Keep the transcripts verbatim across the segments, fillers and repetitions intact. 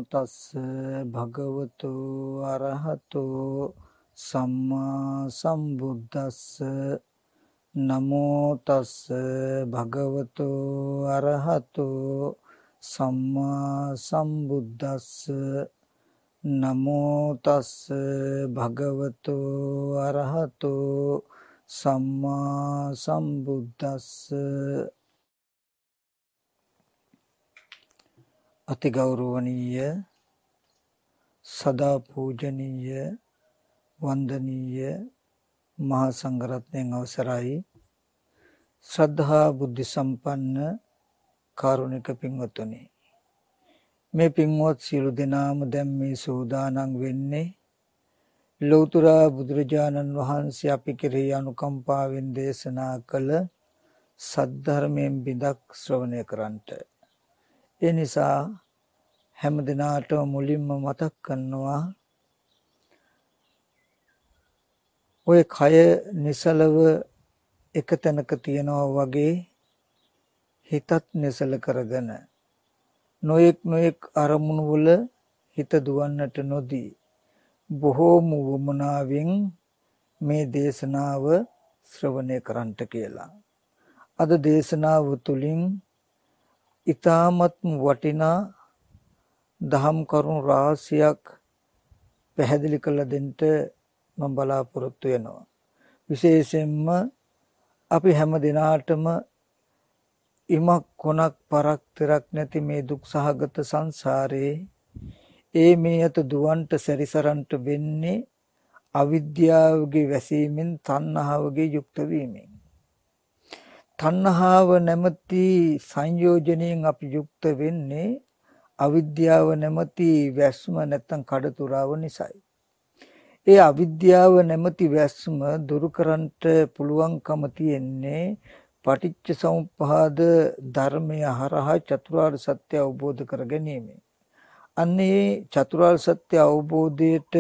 තස්ස භගවතු අරහතෝ සම්මා සම්බුද්දස්ස නමෝ තස්ස භගවතු අරහතෝ සම්මා සම්බුද්දස්ස නමෝ තස්ස භගවතු අරහතෝ සම්මා සම්බුද්දස්ස. අතිගෞරවනීය සදා පූජනීය වන්දනීය මහා සංඝරත්නයන් අවසරයි. ශ්‍රද්ධා බුද්ධ සම්පන්න කාරුණික පින්වත්නි, මේ පින්වත් සියලු දෙනාම දැන් මේ සූදානම් වෙන්නේ ලෞතර බුදුරජාණන් වහන්සේ අපි කෙරෙහි අනුකම්පාවෙන් දේශනා කළ සද්ධර්මයෙන් බිඳක් ශ්‍රවණය කරන්නට. ඒ නිසා හැම දිනාටම මුලින්ම මතක් කරනවා, ඔය කය නිසලව එක තැනක තියනවා වගේ හිතත් නිසල කරගෙන නොයෙක් නොයෙක් අරමුණු වල හිත දුවන්නට නොදී බොහෝම වමනාවෙන් මේ දේශනාව ශ්‍රවණය කරන්නට කියලා. අද දේශනාව තුළින් ඊ타මත් වටිනා දහම් කරුණු රාශියක් පැහැදිලි කළ දෙන්න මම බලාපොරොත්තු වෙනවා. විශේෂයෙන්ම අපි හැම දිනාටම ඉමක් කොනක් පරක් තරක් නැති මේ දුක් සහගත සංසාරේ ඒ මේ අත දුවන්ට සැරිසරන්ට වෙන්නේ අවිද්‍යාවගේ වැසීමෙන්, තණ්හාවගේ යුක්ත වීමෙන්. තණ්හාව නැමැති සංයෝජනයෙන් අපි යුක්ත වෙන්නේ අවිද්‍යාව නැමැති වැස්ම නැත්තම් කඩතුරාව නිසායි. ඒ අවිද්‍යාව නැමැති වැස්ම දුරු කරන්නට පුළුවන්කම තියෙන්නේ පටිච්ච සමුප්පාද ධර්මය හරහා චතුරාර්ය සත්‍ය අවබෝධ කර ගැනීම. අන්නේ චතුරාර්ය සත්‍ය අවබෝධයට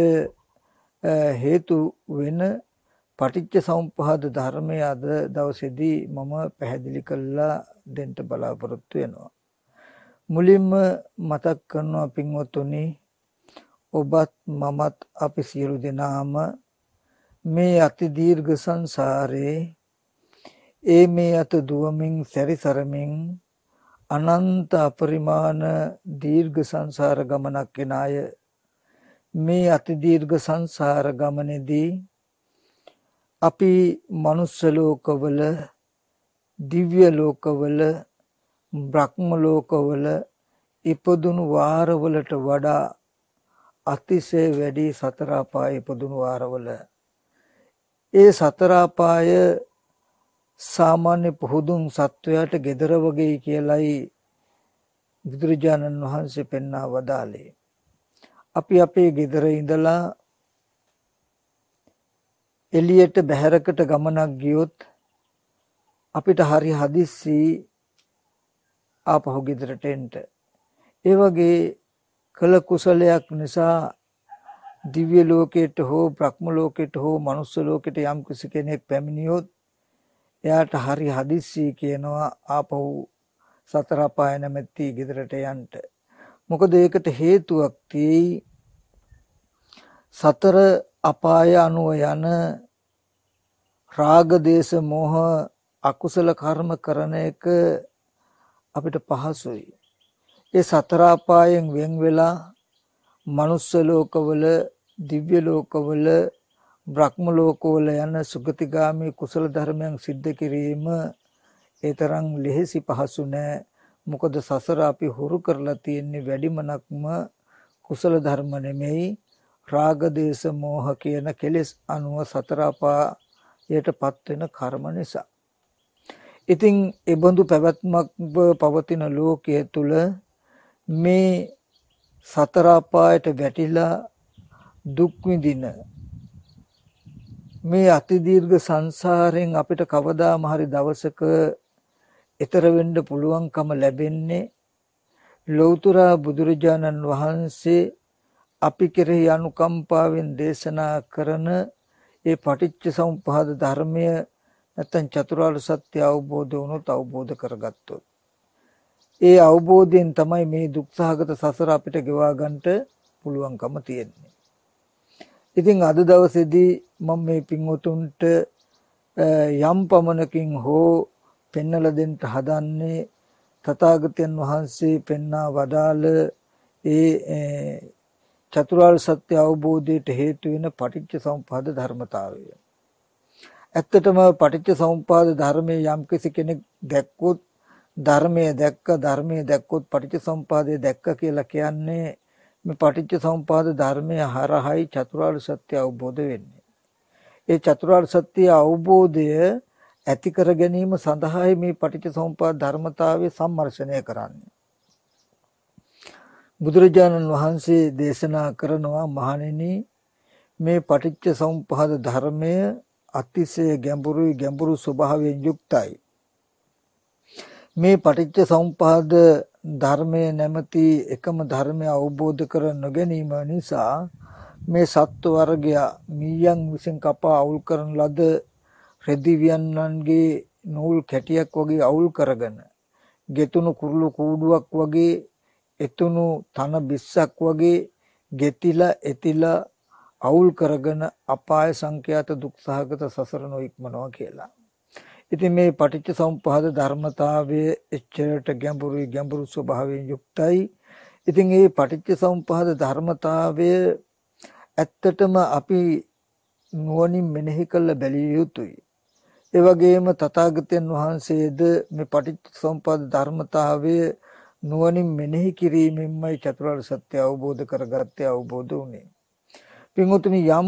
හේතු වෙන පටිච්ච සමුප්පාද ධර්මය අද දවසේදී මම පැහැදිලි කරලා දෙන්න බලාපොරොත්තු වෙනවා. මුලින්ම මතක් කරනවා පින්වත්නි, ඔබත් මමත් අපි සියලු දෙනාම මේ අති දීර්ඝ සංසාරේ ඒ මේ අත දුවමින් සැරිසරමින් අනන්ත අපරිමාණ දීර්ඝ සංසාර ගමනක් ගෙන අය. මේ අති දීර්ඝ සංසාර ගමනේදී අපි මනුස්ස ලෝකවල, දිව්‍ය ලෝකවල, බ්‍රහ්ම ලෝකවල ඉපදුණු වාරවලට වඩා අතිශය වැඩි සතර අපායේ ඉපදුණු වාරවල. ඒ සතර අපාය සාමාන්‍ය පුහුදුන් සත්වයාට gedara වගේ කියලයි බුදුරජාණන් වහන්සේ පෙන්වා වදාළේ. අපි අපේ gedara ඉඳලා එළියට බැහැරකට ගමනක් ගියොත් අපිට හරි හදිස්සි ආපහු ගෙදරට එන්න. ඒ වගේ කළ කුසලයක් නිසා දිව්‍ය ලෝකයට හෝ බ්‍රහ්ම ලෝකයට හෝ මනුස්ස ලෝකයට යම් කිසි කෙනෙක් පැමිණියොත් එයාට හරි හදිස්සි කියනවා ආපහු සතර අපාය නැමැති ගෙදරට යන්න. මොකද ඒකට හේතුවක් තියෙයි. සතර අපාය අනුව යන රාග දේශ මොහ අකුසල කර්ම කරන එක අපිට පහසුයි. ඒ සතර අපායෙන් වෙන් වෙලා මනුස්ස ලෝකවල, දිව්‍ය ලෝකවල, බ්‍රහ්ම ලෝකවල යන සුගතිගාමී කුසල ධර්මයන් සිද්ධ කිරීම ඒ තරම් ලෙහෙසි පහසු නෑ. මොකද සසර අපි හුරු කරලා තියෙන්නේ වැඩිමනක්ම කුසල ධර්ම නෙමෙයි, රාග දේශ මොහ කියන කෙලෙස් අනුව සතර අපායටපත් වෙන කර්ම නිසා. ඉතින් ඒ බඳු පැවැත්මක් පවතින ලෝකයේ තුල මේ සතර අපායට වැටිලා දුක් විඳින මේ අති දීර්ඝ සංසාරයෙන් අපිට කවදාම හරි දවසක ඈතර වෙන්න පුළුවන්කම ලැබෙන්නේ ලෞතර බුදුරජාණන් වහන්සේ අපි කෙරෙහි අනුකම්පාවෙන් දේශනා කරන ඒ පටිච්ච සමුප්පාද ධර්මය නැත්නම් චතුරාර්ය සත්‍ය අවබෝධ වුණොත්, අවබෝධ කරගත්තොත්. ඒ අවබෝධයෙන් තමයි මේ දුක්සහගත සසර අපිට ගෙවා ගන්නට පුළුවන්කම තියෙන්නේ. ඉතින් අද දවසේදී මම මේ පින්වතුන්ට යම් පමණකින් හෝ පෙන්වලා දෙන්න හදන්නේ තථාගතයන් වහන්සේ පෙන්වා වදාළ ඒ චතුරාර්ය සත්‍ය අවබෝධයට හේතු වෙන පටිච්ච සමුප්පාද ධර්මතාවය. ඇත්තටම පටිච්ච සමුප්පාද ධර්මයේ යම් කෙනෙක් දැක්කොත් ධර්මයේ දැක්ක ධර්මයේ දැක්කොත් පටිච්ච සමුප්පාදය දැක්ක කියලා කියන්නේ මේ පටිච්ච සමුප්පාද ධර්මයේ හරහායි චතුරාර්ය සත්‍ය අවබෝධ වෙන්නේ. ඒ චතුරාර්ය සත්‍ය අවබෝධය ඇති කර ගැනීම සඳහායි මේ පටිච්ච සමුප්පාද ධර්මතාවය සම්මර්ෂණය කරන්නේ. බුදුරජාණන් වහන්සේ දේශනා කරනවා මහණෙනි මේ පටිච්ච සමුප්පාද ධර්මය අතිශය ගැඹුරුයි ගැඹුරු ස්වභාවයෙන් යුක්තයි. මේ පටිච්ච සමුප්පාද ධර්මය නැමැති එකම ධර්මය අවබෝධ කර නොගැනීම නිසා මේ සත්ව වර්ගය මීයන් විසින් කපා අවුල් කරන ලද රෙදි වියන්නන්ගේ නූල් කැටියක් වගේ අවුල් කරගෙන ගෙතුණු කුරුළු කූඩුවක් වගේ එතුණු තන බිස්සක් වගේ ගෙතිලා එතිලා අවුල් කරගෙන අපාය සංඛ්‍යාත දුක්සහගත සසර නොඉක්මනවා කියලා. ඉතින් මේ පටිච්ච සමුප්පාද ධර්මතාවයේ එච්චරට ගැඹුරුයි ගැඹුරු ස්වභාවයෙන් යුක්තයි. ඉතින් මේ පටිච්ච සමුප්පාද ධර්මතාවය ඇත්තටම අපි නුවණින් මෙනෙහි කළ බැලිය යුතුයි. ඒ වගේම තථාගතයන් වහන්සේද මේ පටිච්ච සමුප්පාද ධර්මතාවය නුවණින් මෙනෙහි කිරීමෙන්මයි චතුරාර්ය සත්‍ය අවබෝධ කරගත්තේ අවබෝධ වුණේ. පින්වතුනි යම්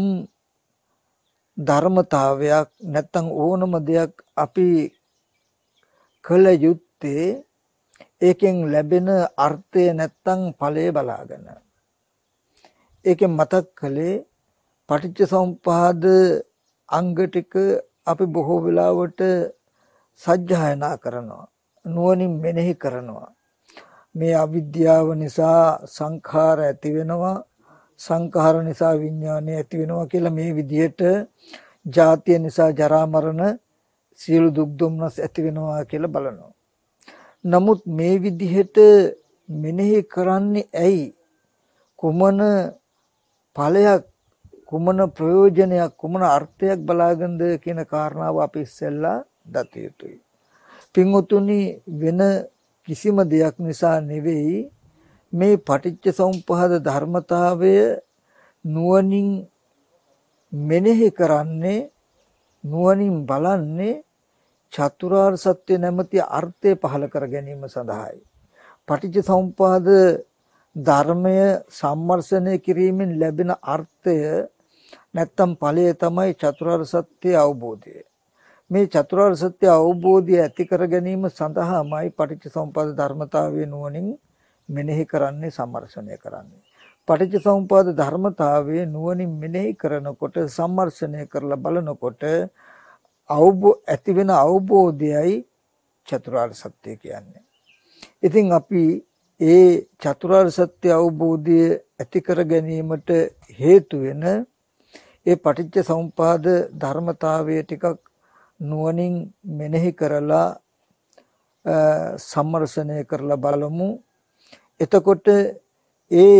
ධර්මතාවයක් නැත්තම් ඕනම දෙයක් අපි කළ යුත්තේ ඒකෙන් ලැබෙන අර්ථය නැත්තම් ඵලය බලාගෙන. ඒකෙන් මතක් කළේ පටිච්ච සමුප්පාද අංග ටික අපි බොහෝ වෙලාවට සජ්ජායනා කරනවා නුවණින් මෙනෙහි කරනවා. මේ අවිද්‍යාව නිසා සංඛාර ඇති වෙනවා සංඛාර නිසා විඥානය ඇති වෙනවා කියලා මේ විදිහට ජාතිය නිසා ජරා මරණ සියලු දුක් දුම්නස් ඇති වෙනවා කියලා බලනවා. නමුත් මේ විදිහට මෙනෙහි කරන්නේ ඇයි? කුමන ඵලයක් කුමන ප්‍රයෝජනයක් කුමන අර්ථයක් බලාගෙනද කියන කාරණාව අපි ඉස්සෙල්ලා දත යුතුයි. පින්වතුනි වෙන කිසිම දෙයක් නිසා නෙවෙයි මේ පටිච්ච සමුප්පාද ධර්මතාවය නුවණින් මෙනෙහි කරන්නේ නුවණින් බලන්නේ චතුරාර්ය සත්‍ය නැමැති අර්ථය පහළ කර ගැනීම සඳහායි. පටිච්ච සමුප්පාද ධර්මය සම්මර්ෂණය කිරීමෙන් ලැබෙන අර්ථය නැත්තම් ඵලය තමයි චතුරාර්ය සත්‍ය අවබෝධය. මේ චතුරාර්ය සත්‍ය අවබෝධය ඇති කර ගැනීම සඳහාමයි පටිච්ච සමුප්පාද ධර්මතාවය නුවණින් මෙනෙහි කරන්නේ සම්මර්ෂණය කරන්නේ. පටිච්ච සමුප්පාද ධර්මතාවය නුවණින් මෙනෙහි කරනකොට සම්මර්ෂණය කරලා බලනකොට අවබෝධ ඇති වෙන අවබෝධයයි චතුරාර්ය සත්‍ය කියන්නේ. ඉතින් අපි ඒ චතුරාර්ය සත්‍ය අවබෝධය ඇති කර ගැනීමට හේතු වෙන ඒ පටිච්ච සමුප්පාද ධර්මතාවය ටිකක් නුවණින් මෙනෙහි කරලා සම්මර්ෂණය කරලා බලමු. එතකොට ඒ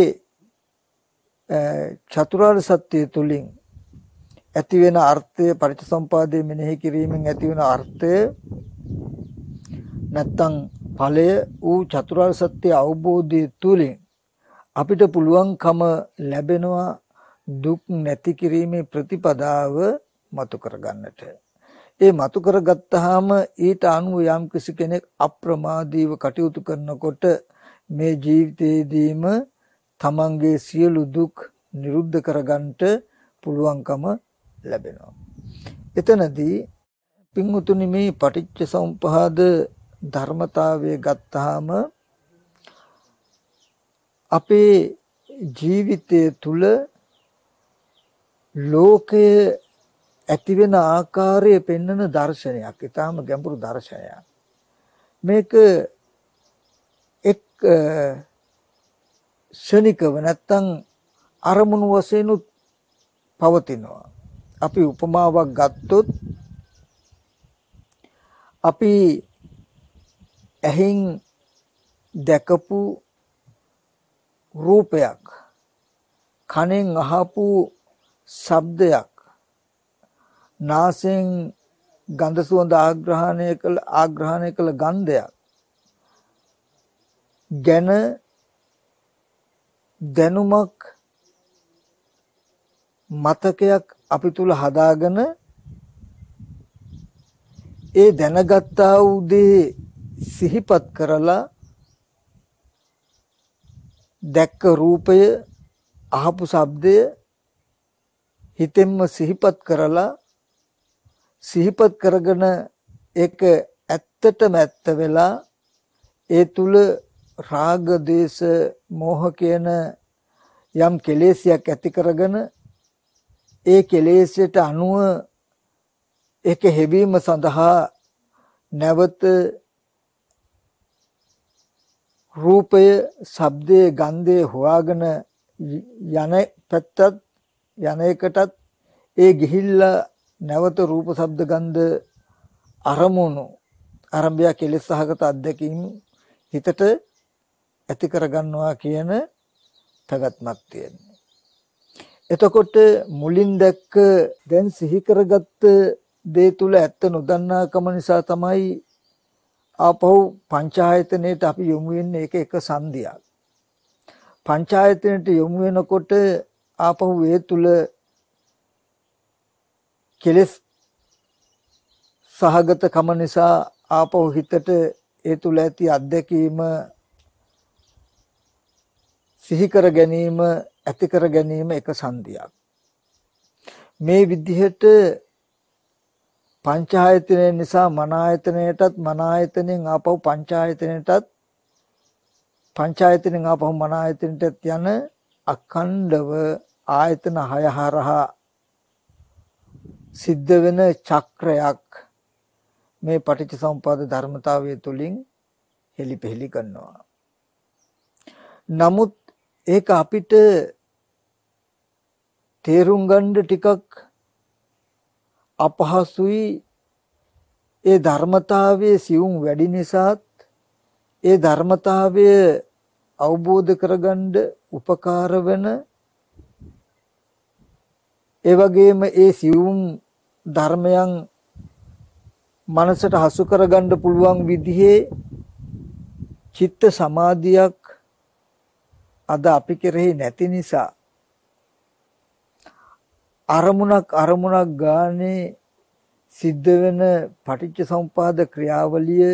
චතුරාර්ය සත්‍ය තුලින් ඇති වෙන අර්ථය පටිච්චසමුපාදයේ මෙනෙහි කිරීමෙන් ඇති වෙන අර්ථය නැත්තම් ඵලය වූ චතුරාර්ය සත්‍ය අවබෝධය තුලින් අපිට පුළුවන්කම ලැබෙනවා දුක් නැති කිරීමේ ප්‍රතිපදාව මතු කරගන්නට. ඒ මතු කරගත්තාම ඊට අනුව යම් කිසි කෙනෙක් අප්‍රමාදීව කටයුතු කරනකොට මේ ජීවිතයේදීම තමන්ගේ සියලු දුක් නිරුද්ධ කරගන්නට පුළුවන්කම ලැබෙනවා. එතනදී පින්වතුනි මේ පටිච්ච සමුප්පාද ධර්මතාවය ගත්තාම අපේ ජීවිතය තුල ලෝකයේ ඇති වෙන ආකාරය පෙන්වන දර්ශනයක්. ඊටාම ගැඹුරු දර්ශනයක්. මේක එක් ශනිකව නැත්තම් අරමුණු වශයෙන් පවතිනවා. අපි උපමාවක් ගත්තොත් අපි ඇහින් දැකපු රූපයක්, කනෙන් අහපු ශබ්දයක්, නාසයෙන් ගන්ධ සුවඳ ආග්‍රහණය කළ ආග්‍රහණය කළ ගන්ධයක් ගැන දැනුමක් මතකයක් අපි තුල හදාගෙන ඒ දැනගත්තා වූ දේ සිහිපත් කරලා දැක්ක රූපය අහපු ශබ්දය හිතෙන්ම සිහිපත් කරලා සිහිපත් කරගෙන ඒක ඇත්තටම ඇත්ත වෙලා ඒ තුල රාග දේශ මෝහ කියන යම් කෙලෙසයක් ඇති කරගෙන ඒ කෙලෙසයට අනුව ඒක හැවීම සඳහා නැවත රූපය, ශබ්දය, ගන්ධය හොයාගෙන යන පැත්තත් යන එකටත් ඒ ගිහිල්ලා නැවත රූප, ශබ්ද, ගන්ධ අරමුණු ආරම්භය කෙලෙස් සහගත අත්දැකීම් හිතට ඇති කරගන්නවා කියන පැවැත්මක් තියෙනවා. එතකොට මුලින් දැක්ක දැන් සිහි කරගත්ත දේ තුල ඇත්ත නොදන්නාකම නිසා තමයි ආපහු පංචායතනෙට අපි යොමු වෙන්නේ. ඒක එක සංදියක්. පංචායතනෙට යොමු වෙනකොට ආපහු ඒ තුල කෙලෙස් සහගත කම නිසා ආපහු හිතට ඒ තුල ඇති අත්දැකීම සිහි කර ගැනීම, ඇති කර ගැනීම එක සංදියක්. මේ විදිහට පංචායතනය නිසා මන ආයතනයටත්, මන ආයතනෙන් ආපහු පංචායතනයටත්, පංචායතනෙන් ආපහු මන ආයතනයටත් යන අඛණ්ඩව ආයතන හය හරහා සිද්ධ වෙන චක්‍රයක් මේ පටිච්චසමුප්පාද ධර්මතාවය තුළින් හෙලිපෙහෙලි කරනවා. නමුත් ඒක අපිට තේරුම් ගන්න ටිකක් අපහසුයි. ඒ ධර්මතාවයේ සියුම් වැඩි නිසාත් ඒ ධර්මතාවය අවබෝධ කරගන්න උපකාර වෙන, ඒ වගේම ඒ සියුම් ධර්මයන් මනසට හසු කරගන්න පුළුවන් විදිහේ චිත්ත සමාධියක් අද අපි කෙරෙහි නැති නිසා අරමුණක් අරමුණක් ගානේ සිද්ධ වෙන පටිච්ච සමුපාද ක්‍රියාවලිය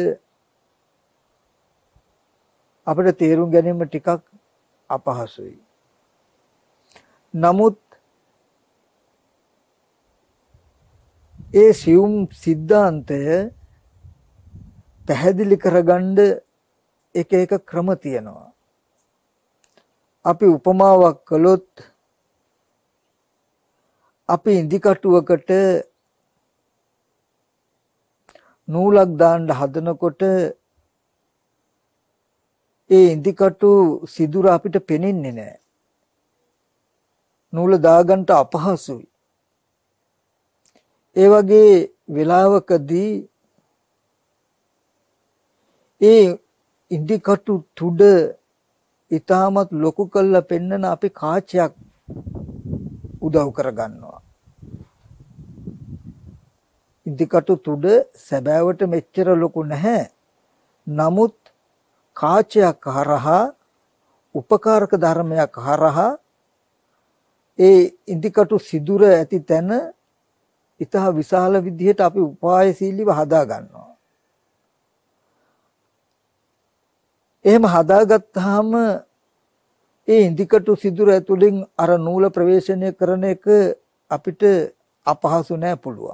අපිට තේරුම් ගැනීම ටිකක් අපහසුයි. නමුත් ඒ සියුම් සිද්ධාන්තය පැහැදිලි කරගන්න එක එක ක්‍රම තියෙනවා. අපි උපමාවක් කළොත් අපි ඉදි කටුවකට නූලක් දාන්න හදනකොට ඒ ඉදි කටු සිදුර අපිට පෙනෙන්නේ නැහැ. නූල දාගන්න අපහසුයි. ඒ වගේ වෙලාවකදී ඒ ඉදි කටු තුඩ ඊටමත් ලොකු කළා පෙන්නන අපි කාචයක් උදව් කරගන්නවා. ඉදිකටු තුඩ සැබෑවට මෙච්චර ලොකු නැහැ. නමුත් කාචයක් හරහා, උපකාරක ධර්මයක් හරහා ඒ ඉදිකටු සිදුර ඇති තැන ඊට විශාල විදිහට අපි උපායශීලීව හදා ගන්නවා. එහෙම හදාගත්තාම ඒ ඉදිකටු සිදුර ඇතුලින් අර නූල ප්‍රවේශණය කරන එක අපිට අපහසු නෑ, පුළුවන්.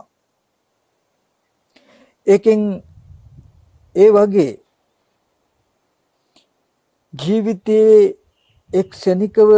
ඒකෙන් ඒ වගේ ජීවිතයේ එක් ක්ෂණිකව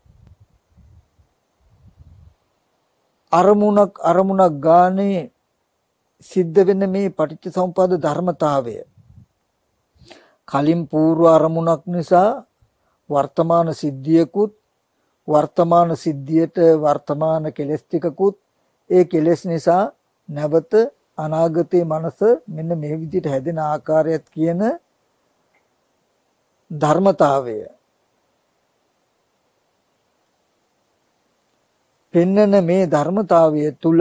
අරමුණක් අරමුණක් ගානේ සිද්ධ වෙන මේ පටිච්චසමුප්පාද ධර්මතාවය කලින් పూర్ව අරමුණක් නිසා වර්තමාන සිද්ධියකුත්, වර්තමාන සිද්ධියට වර්තමාන කෙලෙස් ටිකකුත්, ඒ කෙලෙස් නිසා නැවත අනාගතයේ මනස මෙන්න මේ විදිහට හැදෙන ආකාරයත් කියන ධර්මතාවය පෙන්නන මේ ධර්මතාවය තුල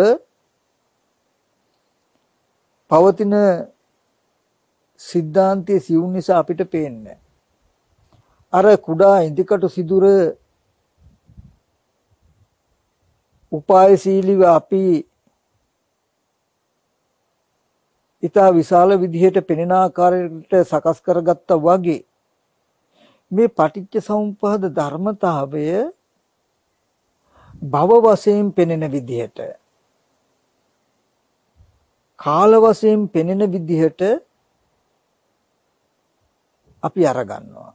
පවතින සිද්ධාන්තයේ සිවුම් නිසා අපිට පේන්නේ අර කුඩා ඉදිකටු සිදුර උපායශීලීව අපි ඊටා විශාල විදිහට පෙනෙන ආකාරයට සකස් කරගත්තා වගේ මේ පටිච්ච සමුප්පාද ධර්මතාවය භව වශයෙන් පෙනෙන විදිහට කාල වශයෙන් පෙනෙන විදිහට අපි අරගන්නවා.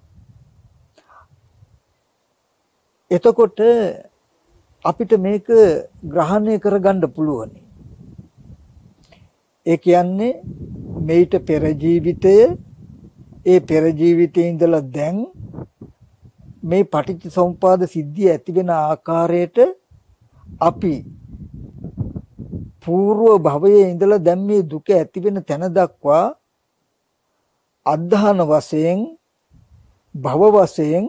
එතකොට අපිට මේක ග්‍රහණය කරගන්න පුළුවන්. ඒ කියන්නේ මේිට පෙර ජීවිතය ඒ පෙර ජීවිතේ ඉඳලා දැන් මේ පටිච්ච සමුපාද සිද්ධිය ඇති වෙන ආකාරයට අපි పూర్ව භවයේ ඉඳලා දැන් මේ දුක ඇති වෙන තැන දක්වා අධධාන වශයෙන් භව වශයෙන්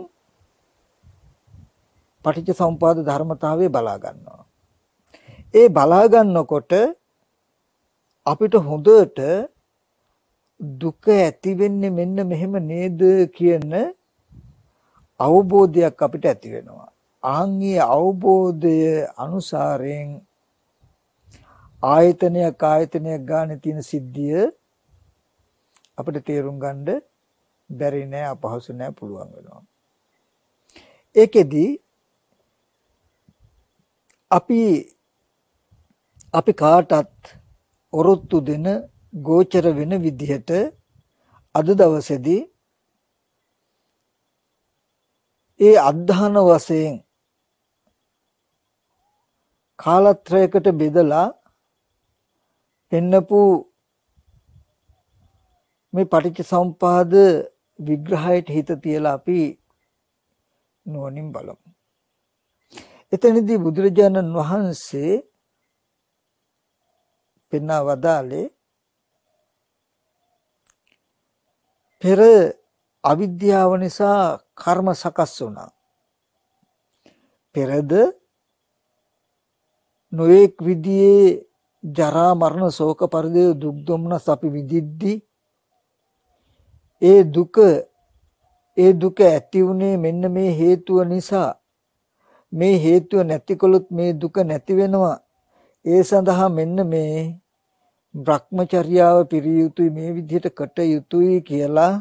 පටිච්ච සමුපාද ධර්මතාවය බලා ගන්නවා. ඒ බලා ගන්නකොට අපිට හොඳට දුක ඇති වෙන්නේ මෙන්න මෙහෙම නේද කියන අවබෝධයක් අපිට ඇති වෙනවා. ආන්ගේ අවබෝධය අනුසාරයෙන් ආයතනයක් ආයතනයක් ගානේ තියෙන සිද්ධිය අපිට තේරුම් ගන්න බැරි නෑ, අපහසු නෑ, පුළුවන් වෙනවා. ඒකෙදි අපි අපි කාටත් ඔරොත්තු දෙන ගෝචර වෙන විදිහට අද දවසේදී ඒ අධධාන වශයෙන් කාලත්‍රයකට බෙදලා පෙන්නපු මේ පටිච්ච සමුපාද විග්‍රහයට හිත තියලා අපි නුවණින් බලමු. එතනදී බුදුරජාණන් වහන්සේ පෙන්වා වදාළේ පෙර අවිද්‍යාව නිසා කර්ම සකස් වුණා. පෙරද නොඑක් විදිහේ ජරා මරණ ශෝක පරිදේ දුක් දුම්නස් අපි විඳිද්දී ඒ දුක ඒ දුක ඇති වුණේ මෙන්න මේ හේතුව නිසා. මේ හේතුව නැතිකොලොත් මේ දුක නැති වෙනවා. ඒ සඳහා මෙන්න මේ භ්‍රමචර්යාව පිරිය යුතුයි, මේ විදිහට කට යුතුයි කියලා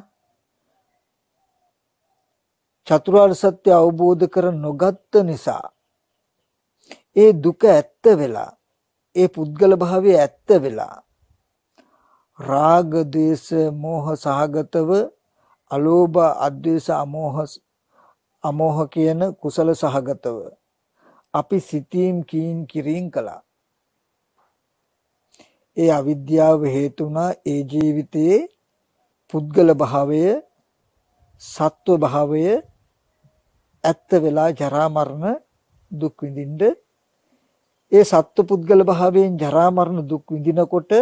චතුරාර්ය සත්‍ය අවබෝධ කර නොගත්ත නිසා ඒ දුක ඇත්ත වෙලා, ඒ පුද්ගල භාවය ඇත්ත වෙලා රාග දේශ මෝහ සහගතව අලෝභ අද්වේෂ අමෝහ අමෝහ කියන කුසල සහගතව අපි සිතීම් කීම් කිරීම් කළා. ඒ අවිද්‍යාව හේතුණා ඒ ජීවිතයේ පුද්ගල භාවය සත්ව භාවය ඇත්ත වෙලා ජරා මරණ දුක් විඳින්න. ඒ සත්ව පුද්ගල භාවයෙන් ජරා මරණ දුක් විඳිනකොට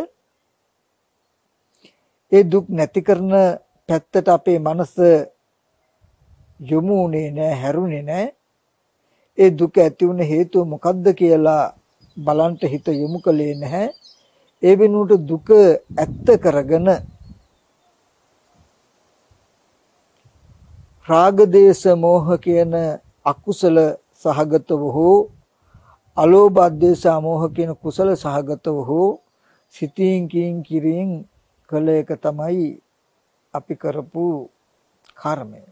ඒ දුක් නැති කරන පැත්තට අපේ මනස යොමුුනේ නැහැ, හැරුනේ නැහැ. ඒ දුක ඇති වුණ හේතුව මොකක්ද කියලා බලන්ට හිත යොමු කළේ නැහැ. ඒ වෙනුවට දුක ඇත්ත කරගෙන රාග දේශ මෝහ කියන අකුසල සහගතව හෝ අලෝභ අද්වේෂ මෝහ කියන කුසල සහගතව හෝ සිතින් කින් කිරින් කළ එක තමයි අපි කරපු කර්මය.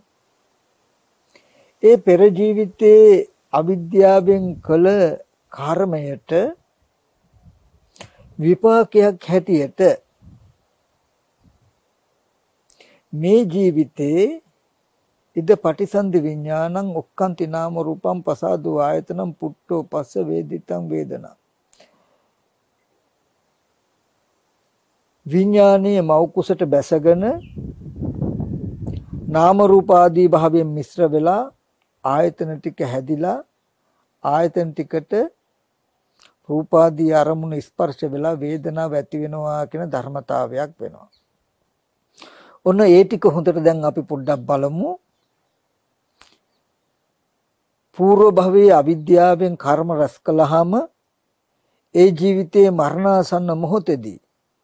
ඒ පෙර ජීවිතයේ අවිද්‍යාවෙන් කළ කර්මයට විපාකයක් හැටියට මේ ජීවිතේ ඉද පටිසන්ධි විඥානං ඔක්කාන්ති නාම රූපං පසාදෝ ආයතනං පුට්ඨෝ පස්ස වේදිතං වේදනා. විඥානීය මව් කුසට බැසගෙන නාම රූප ආදී භාවයෙන් මිශ්‍ර වෙලා ආයතන ටික හැදිලා ආයතන ටිකට රූපාදී අරමුණු ස්පර්ශ වෙලා වේදනාව ඇති වෙනවා කියන ධර්මතාවයක් වෙනවා. ඔන්න ඒ ටික හොඳට දැන් අපි පොඩ්ඩක් බලමු. పూర్ව භවයේ අවිද්‍යාවෙන් කර්ම රැස් කළාම ඒ ජීවිතයේ මරණාසන්න මොහොතේදී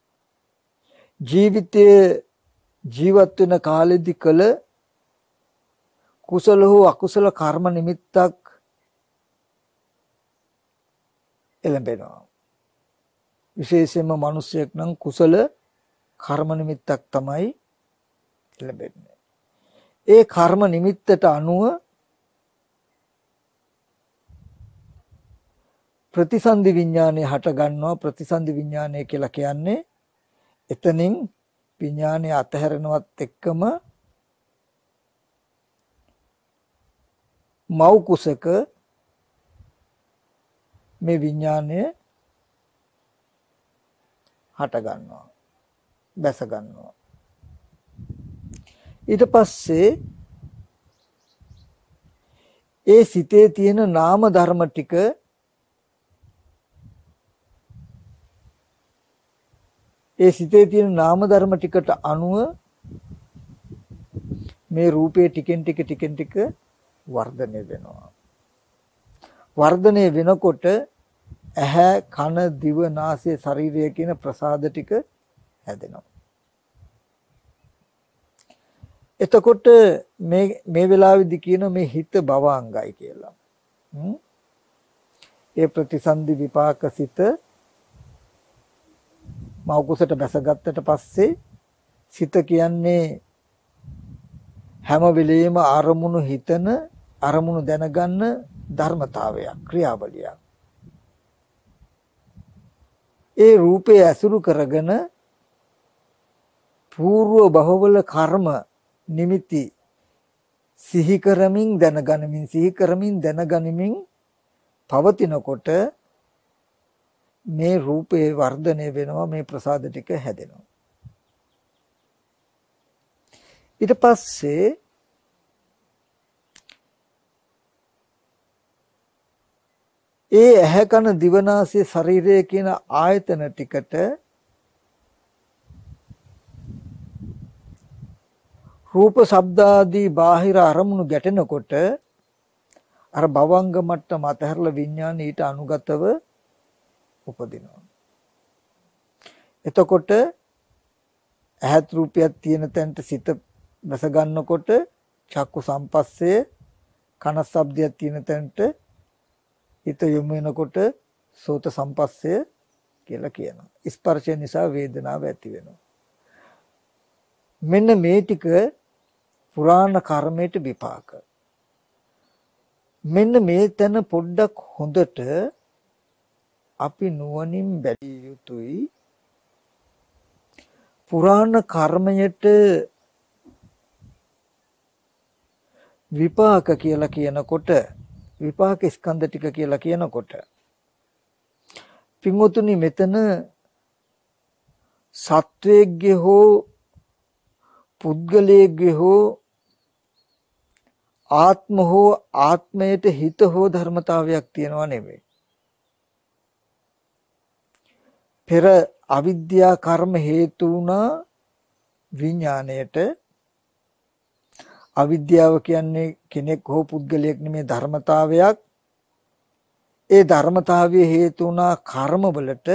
ජීවිතයේ ජීවත් වෙන කාලෙදී කළ කුසල හෝ අකුසල කර්ම නිමිත්තක් එළඹෙනවා. විශේෂයෙන්ම මිනිසෙක් නම් කුසල කර්ම නිමිත්තක් තමයි එළඹෙන්නේ. ඒ කර්ම නිමිත්තට අනුව ප්‍රතිසන්දි විඥානය හට ගන්නවා. ප්‍රතිසන්දි විඥානය කියලා කියන්නේ එතනින් විඥානය අතහැරෙනවත් එක්කම මව් කුසක මේ විඥානය හට ගන්නවා, බැස ගන්නවා. ඊට පස්සේ ඒ සිතේ තියෙන නාම ධර්ම ටික ඒ සිතේ තියෙන නාම ධර්ම ටිකට අනුව මේ රූපේ ටිකෙන් ටික ටිකෙන් ටික වර්ධනය වෙනවා. වර්ධනය වෙනකොට ඇහැ, කන, දිව, නාසය, ශරීරය කියන ප්‍රසාද ටික හැදෙනවා. එතකොට මේ මේ වෙලාවේදී කියන මේ හිත භවංගයි කියලා. ඒ ප්‍රතිසන්දි විපාක සිත මෞකුසට බැසගත්තට පස්සේ සිත කියන්නේ හැම වෙලෙම අරමුණු හිතන, අරමුණු දැනගන්න ධර්මතාවයක්, ක්‍රියාවලියක්. ඒ රූපය ඇසුරු කරගෙන పూర్ව භවවල කර්ම නිමිති සිහි කරමින් දැනගනිමින් සිහි කරමින් දැනගනිමින් පවතිනකොට මේ රූපේ වර්ධනය වෙනවා, මේ ප්‍රසාද ටික හැදෙනවා. ඊට පස්සේ ඒ ඇහැ කන දිව නාසය ශරීරය කියන ආයතන ටිකට රූප ශබ්ද ආදී බාහිර අරමුණු ගැටෙනකොට අර භවංග මට්ටම අතහැරලා විඥාන ඊට අනුගතව උපදිනවා. එතකොට ඇහත් රූපයක් තියෙන තැනට සිත බැස ගන්නකොට චක්කු සම්පස්සය, කන ශබ්දයක් තියෙන තැනට හිත යොමු වෙනකොට සෝත සම්පස්සය කියලා කියනවා. ස්පර්ශය නිසා වේදනාව ඇති වෙනවා. මෙන්න මේ ටික පුරාණ කර්මයට විපාක. මෙන්න මේ තැන පොඩ්ඩක් හොඳට අපි නුවණින් බැලිය යුතුයි. පුරාණ කර්මයට විපාක කියලා කියනකොට, විපාක ස්කන්ධ ටික කියලා කියනකොට පින්වතුනි මෙතන සත්වයේගේ හෝ පුද්ගලයේගේ හෝ ආත්ම හෝ ආත්මයට හිත හෝ ධර්මතාවයක් තියෙනවා නෙවෙයි. පෙර අවිද්‍යා කර්ම හේතු වුණා විඥාණයට. අවිද්‍යාව කියන්නේ කෙනෙක් හෝ පුද්ගලයෙක් නෙමේ ධර්මතාවයක්. ඒ ධර්මතාවයේ හේතු වුණා කර්ම වලට.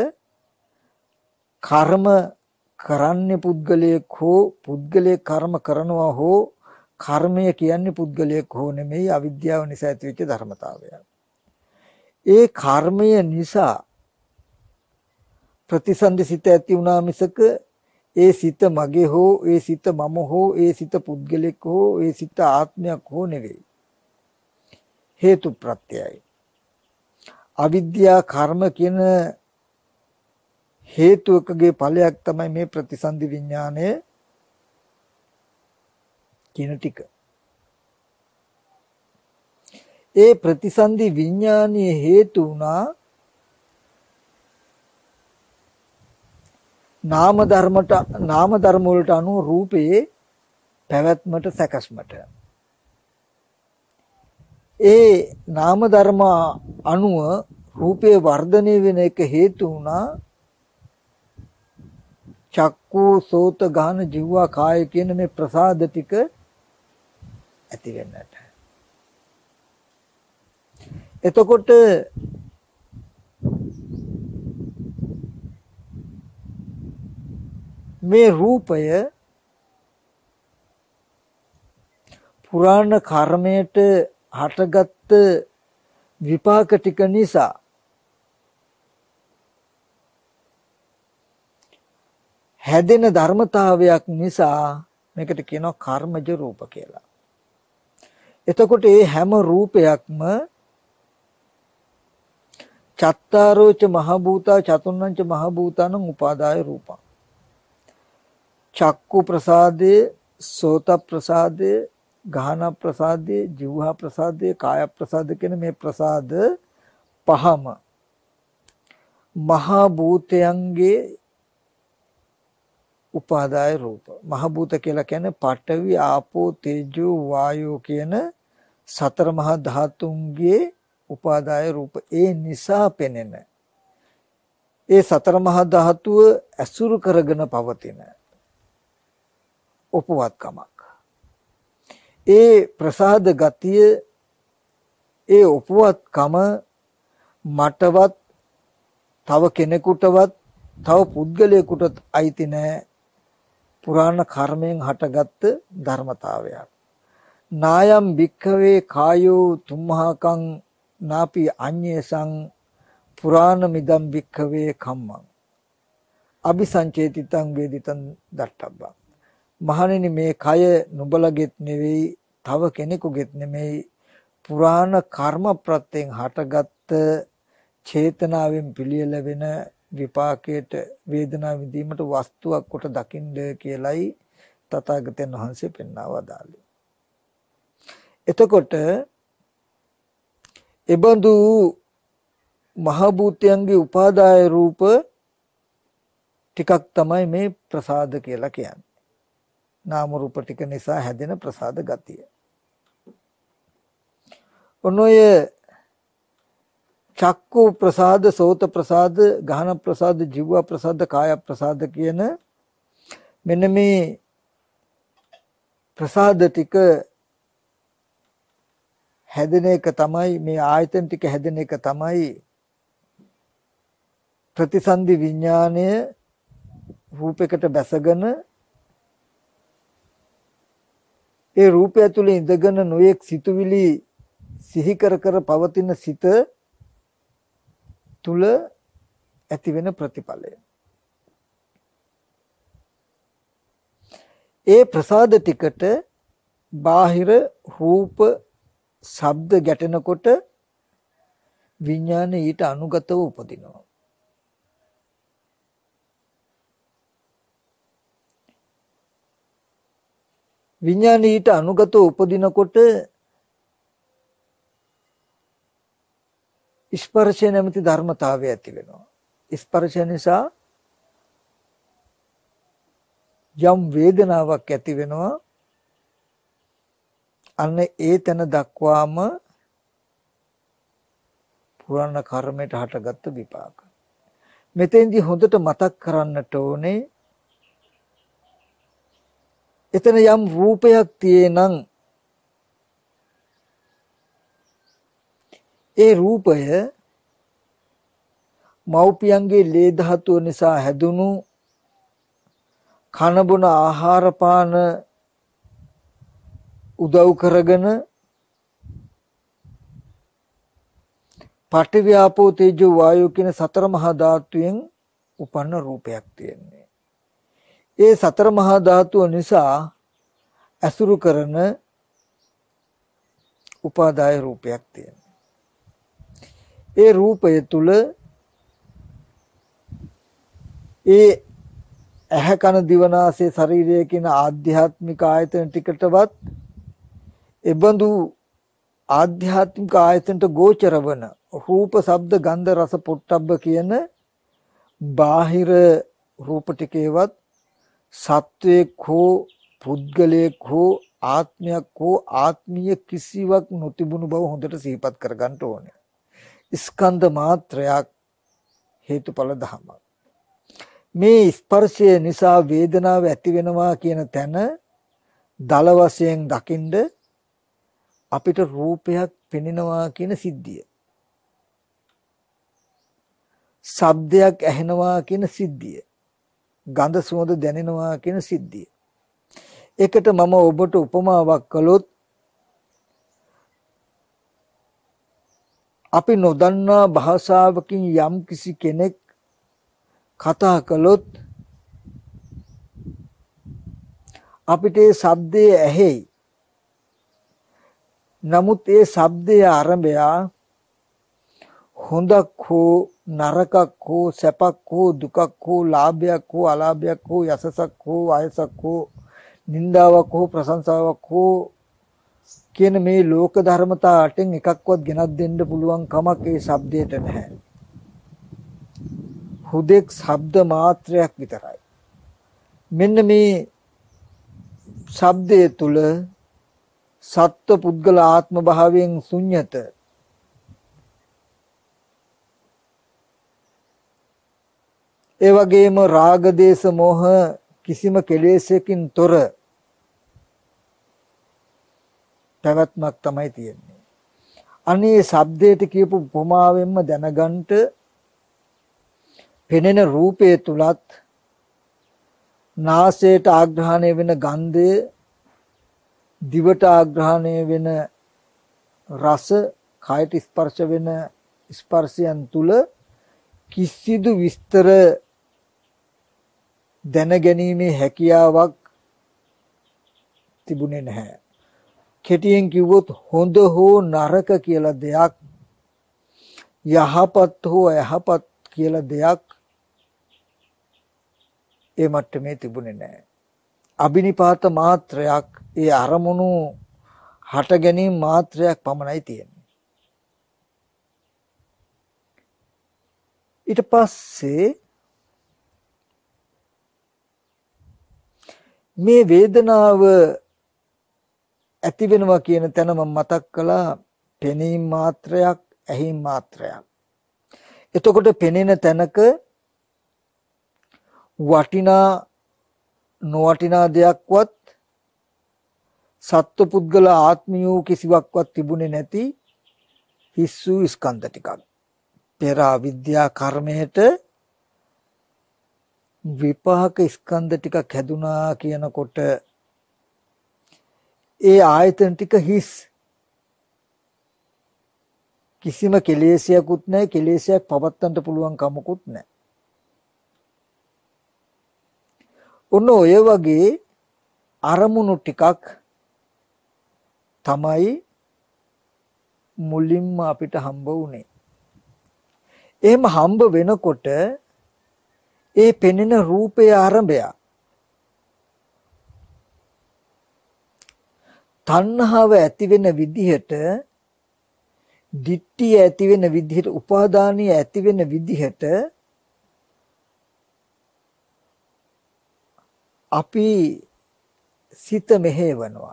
කර්ම කරන්නේ පුද්ගලයෙක් හෝ පුද්ගලයෙක් කර්ම කරනවා හෝ කර්මය කියන්නේ පුද්ගලයෙක් හෝ නෙමෙයි, අවිද්‍යාව නිසා ඇතිවෙච්ච ධර්මතාවයක්. ඒ කර්මය නිසා ප්‍රතිසන්දි සිත ඇති වුණා මිසක ඒ සිත මගේ හෝ ඒ සිත මම හෝ ඒ සිත පුද්ගලෙක් හෝ ඒ සිත ආත්මයක් හෝ නෙවෙයි. හේතු ප්‍රත්‍යයයි. අවිද්‍යා කර්ම කියන හේතුකගේ ඵලයක් තමයි මේ ප්‍රතිසන්දි විඥානය කියන ටික. ඒ ප්‍රතිසන්දි විඥානීය හේතු වුණා නාම ධර්මට නාම ධර්ම වලට අනුව රූපයේ පැවැත්මට සැකස්මට. ඒ නාම ධර්ම අනුව රූපේ වර්ධනය වෙන එක හේතු වුණා චක්කු සෝත ගාන ජීවා කාය කියන මේ ප්‍රසාද ටික ඇති වෙන්නට. එතකොට මේ රූපය පුරාණ කර්මයට හටගත් විපාක ටික නිසා හැදෙන ධර්මතාවයක් නිසා මේකට කියනවා කර්මජ රූප කියලා. එතකොට මේ හැම රූපයක්ම චත්තාරෝච මහ භූතා චතුන්නංච මහ භූතානං උපාදාය රූපං. චක්කු ප්‍රසාදේ, සෝත ප්‍රසාදේ, ගාහන ප්‍රසාදේ, જીවහා ප්‍රසාදේ, කාය ප්‍රසාද කියන මේ ප්‍රසාද පහම මහා භූතයන්ගේ උපාදාය රූප. මහ භූත කියලා කියන්නේ පඨවි, ආපෝ, තේජෝ, වායෝ කියන සතර මහා ධාතුන්ගේ උපාදාය රූප. ඒ නිසා පෙනෙන ඒ සතර මහා ධාතුව ඇසුරු කරගෙන පවතින උපවත්කමක්. ඒ ප්‍රසාද ගතිය, ඒ උපවත්කම මටවත් තව කෙනෙකුටවත් තව පුද්ගලයෙකුටත් අයිති නැහැ. පුරාණ කර්මයෙන් හටගත් ධර්මතාවයක්. නායම් භික්ඛවේ කායෝ තුම්හාකං නාපි අඤ්ඤේසං පුරාණ මිදම් භික්ඛවේ කම්මං අபிසංචේතිතං වේදිතං දට්ඨබ්බං. මහණෙනි, මේ කය නුඹලගෙත් නෙවෙයි, තව කෙනෙකුගෙත් නෙමෙයි, පුරාණ කර්ම ප්‍රත්‍යයෙන් හටගත් චේතනාවෙන් පිළියෙල වෙන විපාකයට වේදනා විඳීමට වස්තුවක් කොට දකින්න කියලයි තථාගතයන් වහන්සේ පෙන්වා වදාළේ. එතකොට එබඳු මහ භූතයන්ගේ උපාදාය රූප ටිකක් තමයි මේ ප්‍රසාද කියලා කියන්නේ. නාම රූප ටික නිසා හැදෙන ප්‍රසාද ගතිය. ඔනෝය චක්කු ප්‍රසාද, සෝත ප්‍රසාද, ගාහන ප්‍රසාද, જીව ප්‍රසාද, කාය ප්‍රසාද කියන මෙන්න මේ ප්‍රසාද ටික හැදෙන එක තමයි, මේ ආයතන ටික හැදෙන එක තමයි ප්‍රතිසන්දි විඥාණය රූපයකට බැසගෙන ඒ රූපය තුළ ඉඳගෙන නොයෙක් සිතුවිලි සිහි කර කර පවතින සිත තුල ඇති වෙන ප්‍රතිඵලය. ඒ ප්‍රසාද ටිකට බාහිර රූප, ශබ්ද ගැටෙනකොට විඥානය ඊට අනුගතව උපදිනවා. විඥානය ඊට අනුගතව උපදිනකොට ස්පර්ශය නැමැති ධර්මතාවය ඇති වෙනවා. ස්පර්ශය නිසා යම් වේදනාවක් ඇති වෙනවා. අන්න ඒ තැන දක්වාම පුරාණ කර්මයට හටගත්තු විපාක. මෙතෙන්දී හොඳට මතක් කරන්නට ඕනේ, එතන යම් රූපයක් තියෙනං ඒ රූපය මව්පියන්ගේ ලේ ධාතුව නිසා හැදුණු කන බොන ආහාර පාන උදව් කරගෙන පඨවි ආපෝ තේජෝ වායෝ කියන සතර මහා ධාතුයෙන් උපන්න රූපයක් තියෙන්නේ. ඒ සතර මහා ධාතුව නිසා ඇසුරු කරන උපාදාය රූපයක් තියෙනවා. ඒ රූපය තුල ඒ ඇහැ කන දිව නාසය ශරීරය කියන ආධ්‍යාත්මික ආයතන ටිකටවත් එබඳු ආධ්‍යාත්මික ආයතනට ගෝචර වන රූප, ශබ්ද, ගන්ධ, රස, පොට්ටබ්බ කියන බාහිර රූප ටිකේවත් සත්වයක් හෝ පුද්ගලයෙක් හෝ ආත්මයක් හෝ ආත්මීය කිසිවක් නොතිබුණු බව හොඳට සිහිපත් කරගන්න ඕනේ. ස්කන්ධ මාත්‍රයක් හේතුඵල ධමයක්. මේ ස්පර්ශය නිසා වේදනාව ඇති වෙනවා කියන තැන දල වශයෙන් දකින්ද අපිට රූපයක් පෙනෙනවා කියන සිද්ධිය. ශබ්දයක් ඇහෙනවා කියන සිද්ධිය. ගඳ සුවඳ දැනෙනවා කියන සිද්ධිය. ඒකට මම ඔබට උපමාවක් කළොත් අපි නොදන්නා භාෂාවකින් යම් කිසි කෙනෙක් කතා කළොත් අපිට ඒ ශබ්දය ඇහෙයි. නමුත් ඒ ශබ්දයේ ආරම්භය හොඳක් හෝ නරකක් හෝ සැපක් හෝ දුකක් හෝ ලාභයක් හෝ අලාභයක් හෝ යසසක් හෝ ආයසක් හෝ නින්දාවක් හෝ ප්‍රශංසාවක් හෝ කියන මේ ලෝක ධර්මතා අටෙන් එකක්වත් ගෙනත් දෙන්න පුළුවන් කමක් ඒ ශබ්දයට නැහැ. හුදෙක් ශබ්ද මාත්‍රයක් විතරයි. මෙන්න මේ ශබ්දයේ තුල සත්ව පුද්ගල ආත්ම භාවයෙන් ශුන්්‍යත ඒ වගේම රාග දේශ මොහ කිසිම කෙලෙසකින් තොර පැවැත්මක් තමයි තියෙන්නේ. අනේ ශබ්දයට කියපු උපමාවෙන්ම දැනගන්නට පෙනෙන රූපයේ තුලත් නාසයට ආග්‍රහණය වෙන ගන්ධය, දිවට ආග්‍රහණය වෙන රස, කයට ස්පර්ශ වෙන ස්පර්ශයන් තුල කිසිදු විස්තර දැනගැනීමේ හැකියාවක් තිබුණේ නැහැ. කෙටියෙන් කිව්වොත් හොඳ හෝ නරක කියලා දෙයක්, යහපත් හෝ අයහපත් කියලා දෙයක් ඒ මට්ටමේ තිබුණේ නැහැ. අබිනිපාත මාත්‍රයක්, ඒ අරමුණු හට ගැනීම මාත්‍රයක් පමණයි තියෙන්නේ. ඊට පස්සේ මේ වේදනාව ඇති වෙනවා කියන තැන මම මතක් කළා පෙනීම මාත්‍රයක්, ඇහිීම මාත්‍රයක්. එතකොට පෙනෙන තැනක වටිනා නොවටිනා දෙයක්වත් සත්ව පුද්ගල ආත්මියෝ කිසිවක්වත් තිබුණේ නැති හිස්සු ස්කන්ධ ටිකක්. පෙර අවිද්‍යා කර්මයට විපාක ස්කන්ධ ටිකක් හැදුනා කියනකොට ඒ ආයතන ටික හිස්. කිසිම කෙලෙසයක්වත් නැහැ, කෙලෙසයක් පවත්තන්න පුළුවන් කමකුත් නැහැ. ඔන්න ඔය වගේ අරමුණු ටිකක් තමයි මුලින්ම අපිට හම්බ වුනේ. එහෙම හම්බ වෙනකොට ඒ පෙනෙන රූපයේ ආරම්භය තණ්හාව ඇති වෙන විදිහට, ditthිය ඇති වෙන විදිහට, උපාදානිය ඇති වෙන විදිහට අපි සිත මෙහෙවනවා.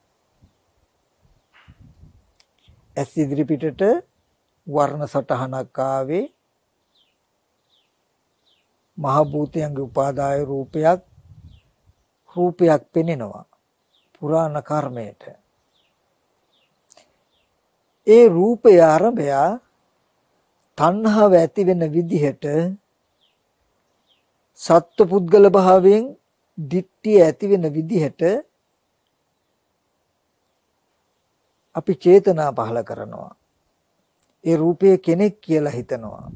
ඇස් ඉදිරි පිටට වර්ණ සටහනක් ආවේ, මහ භූතයන්ගේ උපාදාය රූපයක් රූපයක් පෙනෙනවා පුරාණ කර්මයට. ඒ රූපය ආරම්භය තණ්හාව ඇති වෙන විදිහට සත්ව පුද්ගල භාවයෙන් ditthිය ඇති වෙන විදිහට අපි චේතනා පහල කරනවා. ඒ රූපය කෙනෙක් කියලා හිතනවා.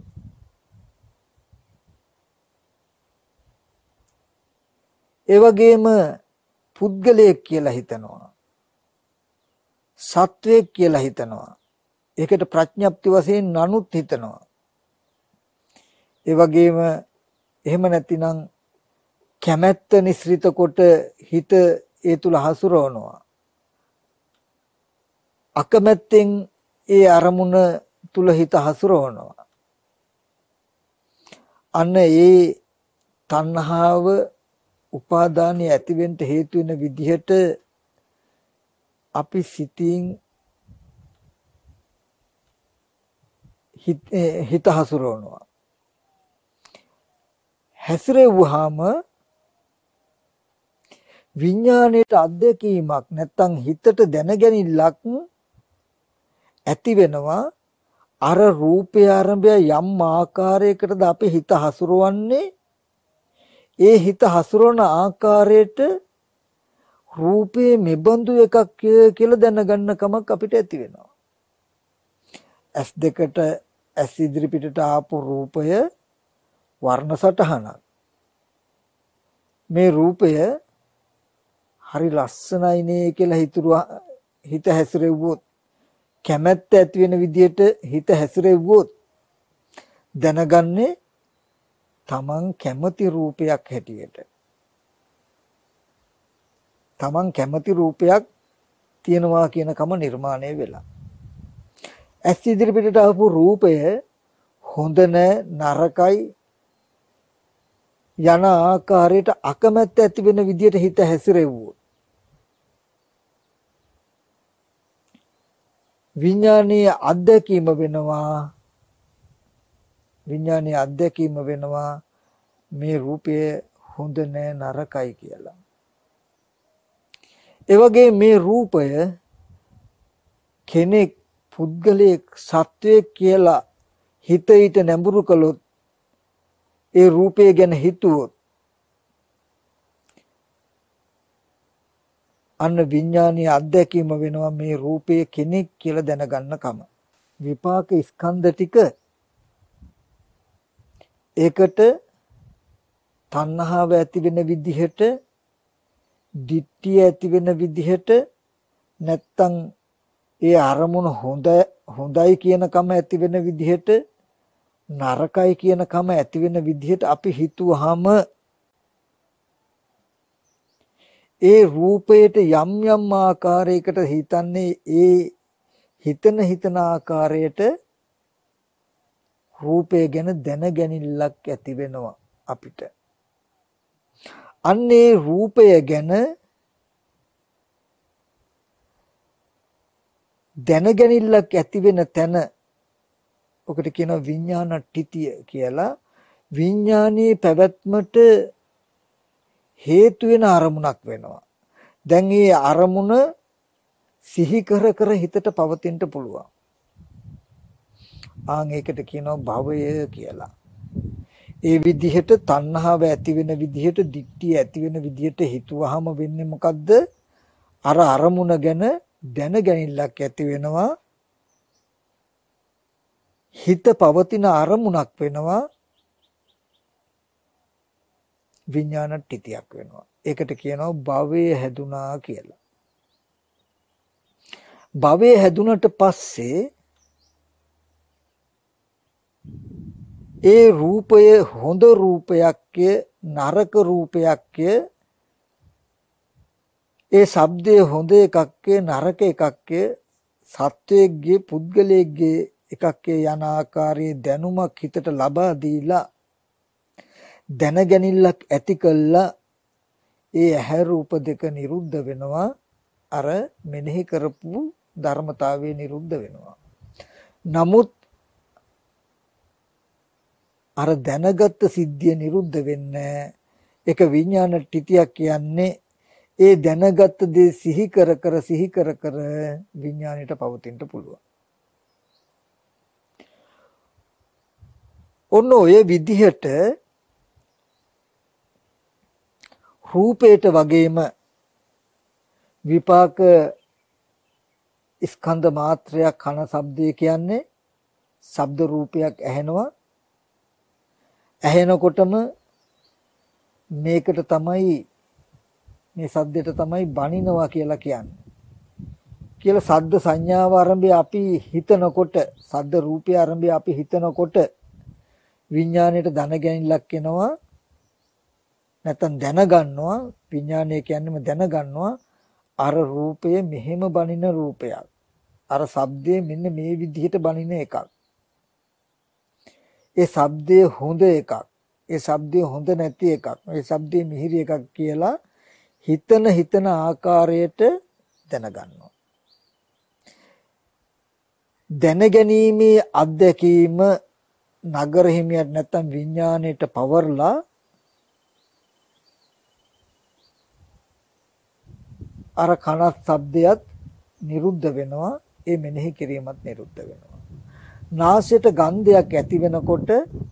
ඒ වගේම පුද්ගලයෙක් කියලා හිතනවා. සත්වයෙක් කියලා හිතනවා. ඒකට ප්‍රඥප්ති වශයෙන් නනුත් හිතනවා. ඒ වගේම එහෙම නැතිනම් කැමැත්ත නිස්ෘත කොට හිත ඒ තුල හසුරවනවා. අකමැත්තෙන් ඒ අරමුණ තුල හිත හසුරවනවා. අන්න ඒ තණ්හාව උපාදානිය ඇතිවෙන්න හේතු වෙන විදිහට අපි සිතින් හිත හසුරවනවා. හැසිරෙව්වහම විඥාණයට අත්දැකීමක් නැත්තම් හිතට දැනගැනිල්ලක් ඇති වෙනවා. අර රූපය ආරම්භය යම් ආකාරයකටද අපි හිත හසුරවන්නේ. ඒ හිත හසුරවන ආකාරයට රූපේ මෙබඳු එකක් කියලා දැනගන්න කමක් අපිට ඇති වෙනවා. ඇස් දෙකට ඇස් ඉදිරි පිටට ආපු රූපය වර්ණ සටහනක්. මේ රූපය හරි ලස්සනයි නේ කියලා හිතුවා හිත හැසිරෙව්වොත් කැමැත්ත ඇති වෙන විදියට හිත හැසිරෙව්වොත් දැනගන්නේ තමන් කැමති රූපයක් හැටියට. තමන් කැමති රූපයක් තියෙනවා කියන කම නිර්මාණය වෙලා. ඇස් ඉදිරි පිටට ආපු රූපය හොඳ නැ නරකයි යන ආකාරයට අකමැත්ත ඇති වෙන විදියට හිත හැසිරෙව්වොත් විඥානීය අත්දැකීම වෙනවා. විඥානීය අත්දැකීම වෙනවා මේ රූපය හොඳ නැ නරකයි කියලා. ඒ වගේ මේ රූපය කෙනෙක් පුද්ගලයෙක් සත්වයෙක් කියලා හිත ඊට නැඹුරු කළොත් ඒ රූපය ගැන හිතුවොත් අන්න විඥානීය අත්දැකීම වෙනවා මේ රූපය කෙනෙක් කියලා දැනගන්න කම. විපාක ස්කන්ධ ටික ඒකට තණ්හාව ඇති වෙන විදිහට, ditthිය ඇති වෙන විදිහට, නැත්තම් ඒ අරමුණ හොඳ හොඳයි කියන කම ඇති වෙන විදිහට, නරකයි කියන කම ඇති වෙන විදිහට අපි හිතුවාම ඒ රූපයට යම් යම් ආකාරයකට හිතන්නේ ඒ හිතන හිතන ආකාරයට රූපය ගැන දැනගැනිල්ලක් ඇති වෙනවා අපිට. අන්නේ රූපය ගැන දැනගැනිල්ලක් ඇති වෙන තැන ඔකට කියනවා විඥාන ටිතිය කියලා. විඥානීය පැවැත්මට හේතු වෙන අරමුණක් වෙනවා. දැන් මේ අරමුණ සිහි කර කර හිතට පවතින්න පුළුවන්. ආන් ඒකට කියනවා භවය කියලා. ඒ විදිහට තණ්හාව ඇති වෙන විදිහට, ditthිය ඇති වෙන විදිහට හිතුවාම වෙන්නේ මොකද්ද? අර අරමුණ ගැන දැනගැනිල්ලක් ඇති වෙනවා. හිත පවතින අරමුණක් වෙනවා. විඥාන ටිතියක් වෙනවා. ඒකට කියනවා භවය හැදුනා කියලා. භවය හැදුනට පස්සේ ඒ රූපය හොඳ රූපයක්ය නරක රූපයක්ය, ඒ ශබ්දය හොඳ එකක්ය නරක එකක්ය, සත්වයේගේ පුද්ගලයේගේ එකක්ය යන ආකාරයේ දැනුමක් හිතට ලබා දීලා දැනගැනිල්ලක් ඇති කළා. ඒ ඇහැ රූප දෙක නිරුද්ධ වෙනවා. අර මෙනෙහි කරපු ධර්මතාවය නිරුද්ධ වෙනවා. නමුත් අර දැනගත් සිද්ධිය නිරුද්ධ වෙන්නේ ඒක විඥාන ටිතියක් කියන්නේ ඒ දැනගත් දේ සිහි කර කර සිහි කර කර විඥාණයට පවතින්න පුළුවන්. ඔන්න ඔය විදිහට රූපේට වගේම විපාක ස්කන්ධ මාත්‍රයක් කන ශබ්දය කියන්නේ ශබ්ද රූපයක් ඇහෙනවා. ඇහෙනකොටම මේකට තමයි මේ සද්දෙට තමයි බනිනවා කියලා කියන්නේ. කියලා සද්ද සංඥාව ආරම්භය අපි හිතනකොට, සද්ද රූපය ආරම්භය අපි හිතනකොට විඥාණයට දැනගැනිල්ලක් එනවා. නැත්තම් දැනගන්නවා. විඥානය කියන්නේම දැනගන්නවා අර රූපය මෙහෙම බනින රූපයක්. අර ශබ්දය මෙන්න මේ විදිහට බනින එකක්. ඒ ශබ්දය හොඳ එකක්. ඒ ශබ්දය හොඳ නැති එකක්. ඒ ශබ්දය මිහිරි එකක් කියලා හිතන හිතන ආකාරයට දැනගන්නවා. දැනගැනීමේ අත්දැකීම නගර හිමියට නැත්තම් විඥාණයට පවර්ලා අර කන ශබ්දයත් නිරුද්ධ වෙනවා. ඒ මෙනෙහි කිරීමත් නිරුද්ධ වෙනවා. නාසයට ගන්ධයක් ඇති වෙනකොට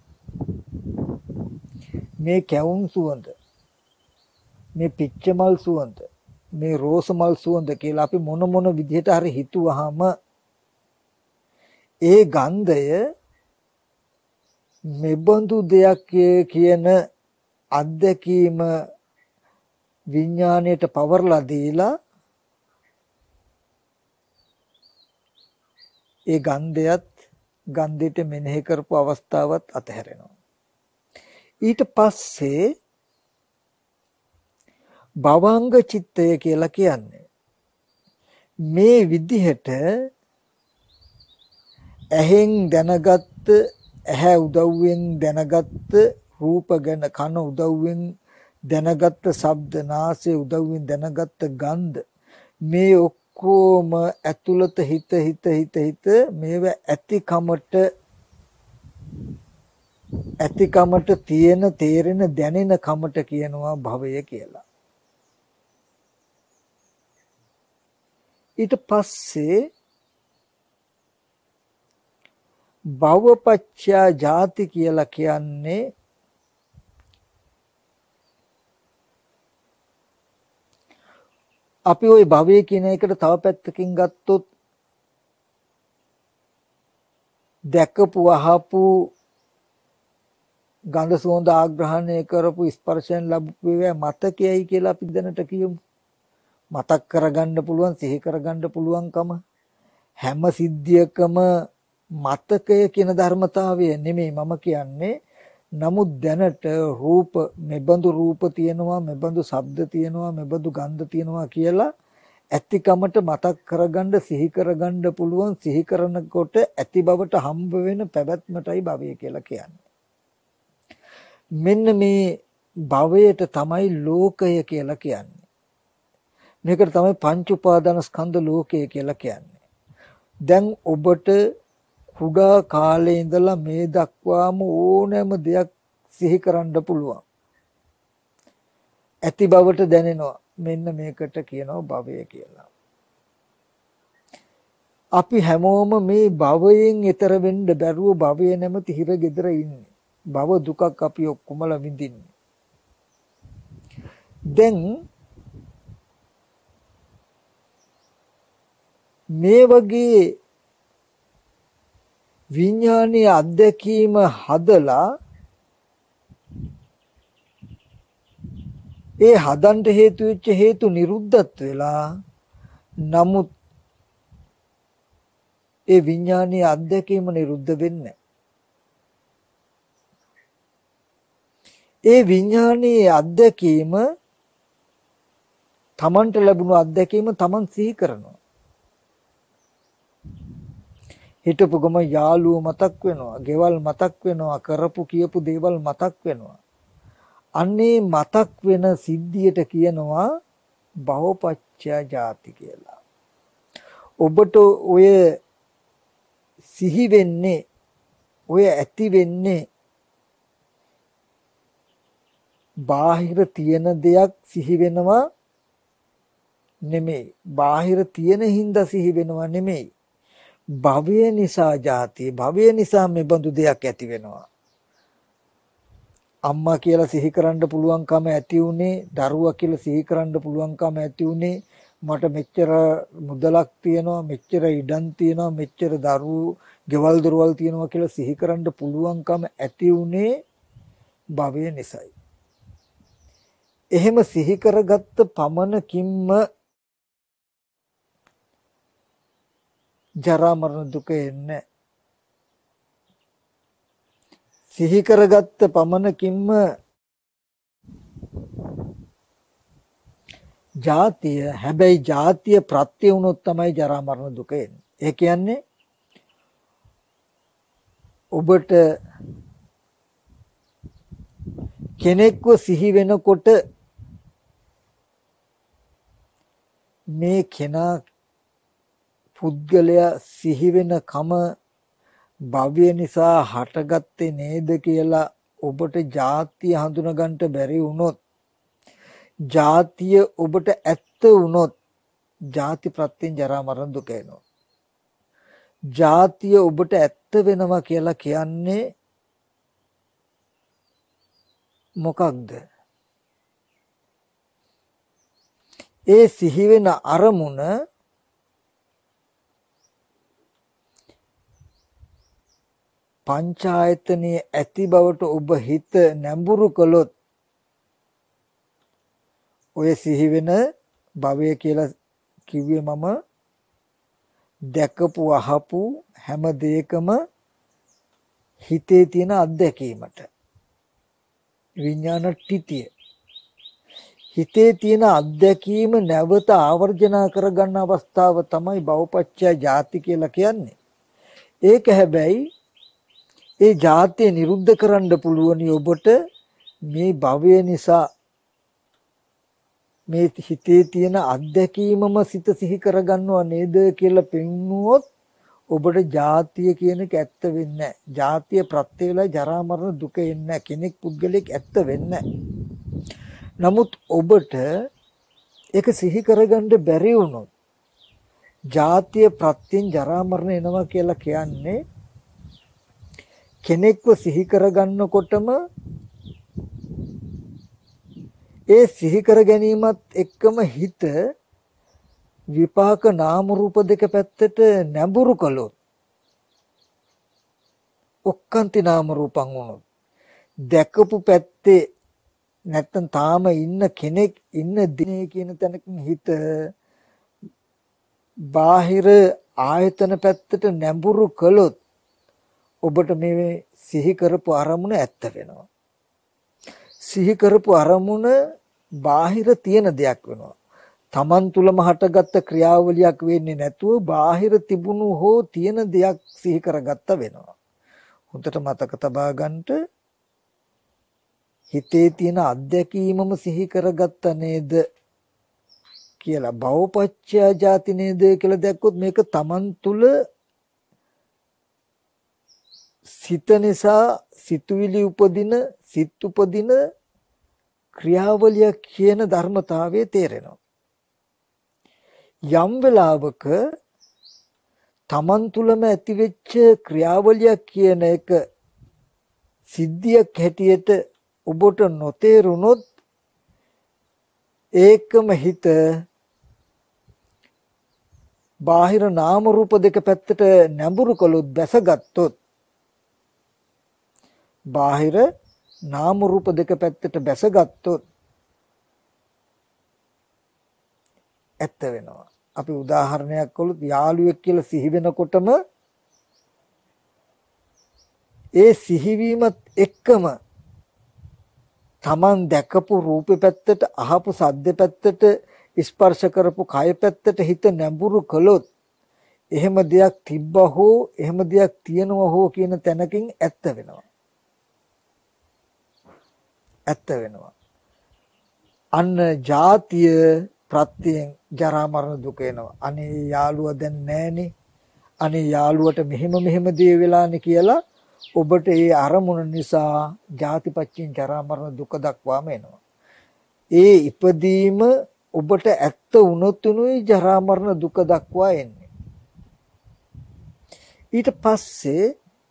මේ කැවුම් සුවඳ, මේ පිච්චමල් සුවඳ, මේ රෝස මල් සුවඳ කියලා අපි මොන මොන විදිහට හරි හිතුවාම ඒ ගන්ධය මෙබඳු දෙයක් කියන අත්දැකීම විඥාණයට පවර්ලා දීලා ඒ ගන්ධයත් ගන්ධයට මෙනෙහි කරපු අවස්ථාවත් අතහැරෙනවා. ඊට පස්සේ භවංග චිත්තය කියලා කියන්නේ මේ විදිහට ඇහෙන් දැනගත්ත, ඇහැ උදව්වෙන් දැනගත්ත රූප ගැන, කන උදව්වෙන් දැනගත්ත ශබ්ද, නාසය උදව්වෙන් දැනගත්ත ගන්ධ, මේ ඔක්කොම ඇතුළත හිත හිත හිත හිත මේව ඇතිකමට ඇතිකමට තියෙන, තේරෙන, දැනෙන කමට කියනවා භවය කියලා. ඊට පස්සේ භවපච්චා ජාති කියලා කියන්නේ අපි ওই භවය කියන එකට තව පැත්තකින් ගත්තොත් දැකපු අහපු ගන්ධ සුවඳ ආග්‍රහණය කරපු ස්පර්ශයෙන් ලැබපු ඒවා මතකයයි කියලා අපි දැනට කියමු. මතක් කරගන්න පුළුවන්, සිහි කරගන්න පුළුවන්කම හැම සිද්ධියකම මතකය කියන ධර්මතාවය නෙමෙයි මම කියන්නේ. නමුත් දැනට රූප, මෙබඳු රූප තියෙනවා, මෙබඳු ශබ්ද තියෙනවා, මෙබඳු ගන්ධ තියෙනවා කියලා ඇතිකමට මතක් කරගන්න, සිහි කරගන්න පුළුවන්. සිහි කරනකොට ඇති බවට හම්බ වෙන පැවැත්මටයි භවය කියලා කියන්නේ. මෙන්න මේ භවයට තමයි ලෝකය කියලා කියන්නේ. මේකට තමයි පංච උපාදාන ස්කන්ධ ලෝකය කියලා කියන්නේ. දැන් ඔබට කුඩා කාලේ ඉඳලා මේ දක්වාම ඕනෑම දෙයක් සිහි කරන්න පුළුවන්. ඇති බවට දැනෙනවා. මෙන්න මේකට කියනවා භවය කියලා. අපි හැමෝම මේ භවයෙන් එතර වෙන්න බැරුව භවය නැමැති හිර ගෙදර ඉන්නේ. භව දුකක් අපි ඔක්කොමලා විඳින්නේ. දැන් මේ වගේ විඥානීය අත්දැකීම හදලා ඒ හදන්න හේතු වෙච්ච හේතු නිරුද්ධත් වෙලා, නමුත් ඒ විඥානීය අත්දැකීම නිරුද්ධ වෙන්නේ. ඒ විඥානීය අත්දැකීම, තමන්ට ලැබුණු අත්දැකීම තමන් සිහි කරනවා. හිටපු ගම යාළුවෝ මතක් වෙනවා, ගෙවල් මතක් වෙනවා, කරපු කියපු දේවල් මතක් වෙනවා. අන්නේ මතක් වෙන සිද්ධියට කියනවා භවපච්චය ජාති කියලා. ඔබට ඔය සිහි වෙන්නේ, ඔය ඇති වෙන්නේ බාහිර තියෙන දෙයක් සිහි වෙනවා නෙමෙයි. බාහිර තියෙන හින්දා සිහි වෙනවා නෙමෙයි. භවය නිසා ජාති, භවය නිසා මේ බඳු දෙයක් ඇති වෙනවා. අම්මා කියලා සිහි කරන්න පුළුවන්කම ඇති උනේ, දරුවා කියලා සිහි කරන්න පුළුවන්කම ඇති උනේ, මට මෙච්චර මුදලක් තියෙනවා, මෙච්චර ඉඩම් තියෙනවා, මෙච්චර දරුවෝ, ගෙවල් දොරවල් තියෙනවා කියලා සිහි කරන්න පුළුවන්කම ඇති උනේ භවය නිසායි. එහෙම සිහි කරගත්ත පමණකින්ම ජරා මරණ දුක එන්නේ. සිහි කරගත්ත පමණකින්ම ජාතිය, හැබැයි ජාතිය ප්‍රත්‍ය වුණොත් තමයි ජරා මරණ දුක එන්නේ. ඒ කියන්නේ ඔබට කෙනෙක්ව සිහි වෙනකොට මේ කෙනා පුද්ගලයා සිහි වෙන කම භවය නිසා හටගත්තේ නේද කියලා ඔබට ජාතිය හඳුනා ගන්නට බැරි වුණොත්, ජාතිය ඔබට ඇත්ත වුණොත්, ජාති ප්‍රත්‍යයෙන් ජරා මරණ දුක එනවා. ජාතිය ඔබට ඇත්ත වෙනවා කියලා කියන්නේ මොකක්ද? ඒ සිහි වෙන අරමුණ පංචායතනයේ ඇති බවට ඔබ හිත නැඹුරු කළොත් ඔය සිහි වෙන භවය කියලා කිව්වේ මම දැකපු අහපු හැම දෙයකම හිතේ තියෙන අත්දැකීමට විඥාන ටිතිය හිතේ තියෙන අත්දැකීම නැවත ආවර්ජනා කරගන්න අවස්ථාව තමයි භවපච්චය ජාති කියලා කියන්නේ. ඒක හැබැයි ඒ ජාතිය නිරුද්ධ කරන්න පුළුවනි ඔබට මේ භවය නිසා මේ හිතේ තියෙන අත්දැකීමම සිත සිහි කරගන්නව නේද කියලා පෙන්නුවොත් ඔබට ජාතිය කියන එක ඇත්ත වෙන්නේ නැහැ. ජාතිය ප්‍රත්‍ය වේලා ජරා මරණ දුක එන්නේ කෙනෙක් පුද්ගලෙක් ඇත්ත වෙන්නේ නමුත් ඔබට ඒක සිහි කරගන්න බැරි වුණොත් ජාතිය ප්‍රත්‍යයෙන් ජරා මරණ එනවා කියලා කියන්නේ කෙනෙක්ව සිහි කරගන්නකොටම ඒ සිහි කර ගැනීමත් එක්කම හිත විපාක නාම රූප දෙක පැත්තට නැඹුරු කළොත් ඔක්කාන්ති නාම රූපං වුණොත් දැකපු පැත්තේ නැත්තම් තාම ඉන්න කෙනෙක් ඉන්න දිනේ කියන තැනකින් හිත බාහිර ආයතන පැත්තට නැඹුරු කළොත් ඔබට මේ සිහි කරපු අරමුණ ඇත්ත වෙනවා. සිහි කරපු අරමුණ බාහිර තියෙන දෙයක් වෙනවා. තමන් තුලම හටගත්ත ක්‍රියාවලියක් වෙන්නේ නැතුව බාහිර තිබුණු හෝ තියෙන දෙයක් සිහි කරගත්ත වෙනවා. හොඳට මතක තබා ගන්නට හිතේ තියෙන අත්දැකීමම සිහි කරගත්ත නේද කියලා භවපච්චය ජාති නේද කියලා දැක්කොත් මේක තමන් තුල සිත නිසා සිතුවිලි උපදින සිත් උපදින ක්‍රියාවලිය කියන ධර්මතාවයේ තේරෙනවා. යම් වෙලාවක තමන් තුළම ඇතිවෙච්ච ක්‍රියාවලියක් කියන එක සිද්ධියක් හැටියට ඔබට නොතේරුනොත් ඒකම හිත බාහිර නාම රූප දෙක පැත්තට නැඹුරු කළොත් බැසගත්තොත් බාහිර නාම රූප දෙක පැත්තට බැසගත්තොත් ඇත්ත වෙනවා. අපි උදාහරණයක් කළොත් යාළුවෙක් කියලා සිහි වෙනකොටම ඒ සිහිවීමත් එක්කම Taman දැකපු රූපේ පැත්තට අහපු සද්ද පැත්තට ස්පර්ශ කරපු කය පැත්තට හිත නැඹුරු කළොත් එහෙම දෙයක් තිබ්බා හෝ එහෙම දෙයක් තියෙනවා හෝ කියන තැනකින් ඇත්ත වෙනවා. ඇත්ත වෙනවා. අන්න ජාතිය ප්‍රත්‍යයෙන් ජරා මරණ දුක එනවා. අනේ යාළුවා දැන් නැහනේ. අනේ යාළුවට මෙහෙම මෙහෙම දේ වෙලානේ කියලා ඔබට ඒ අරමුණ නිසා ජාතිපච්චයෙන් ජරා මරණ දුක දක්වාම එනවා. ඒ ඉපදීම ඔබට ඇත්ත වුණොත් උනුයි ජරා මරණ දුක දක්වා එන්නේ. ඊට පස්සේ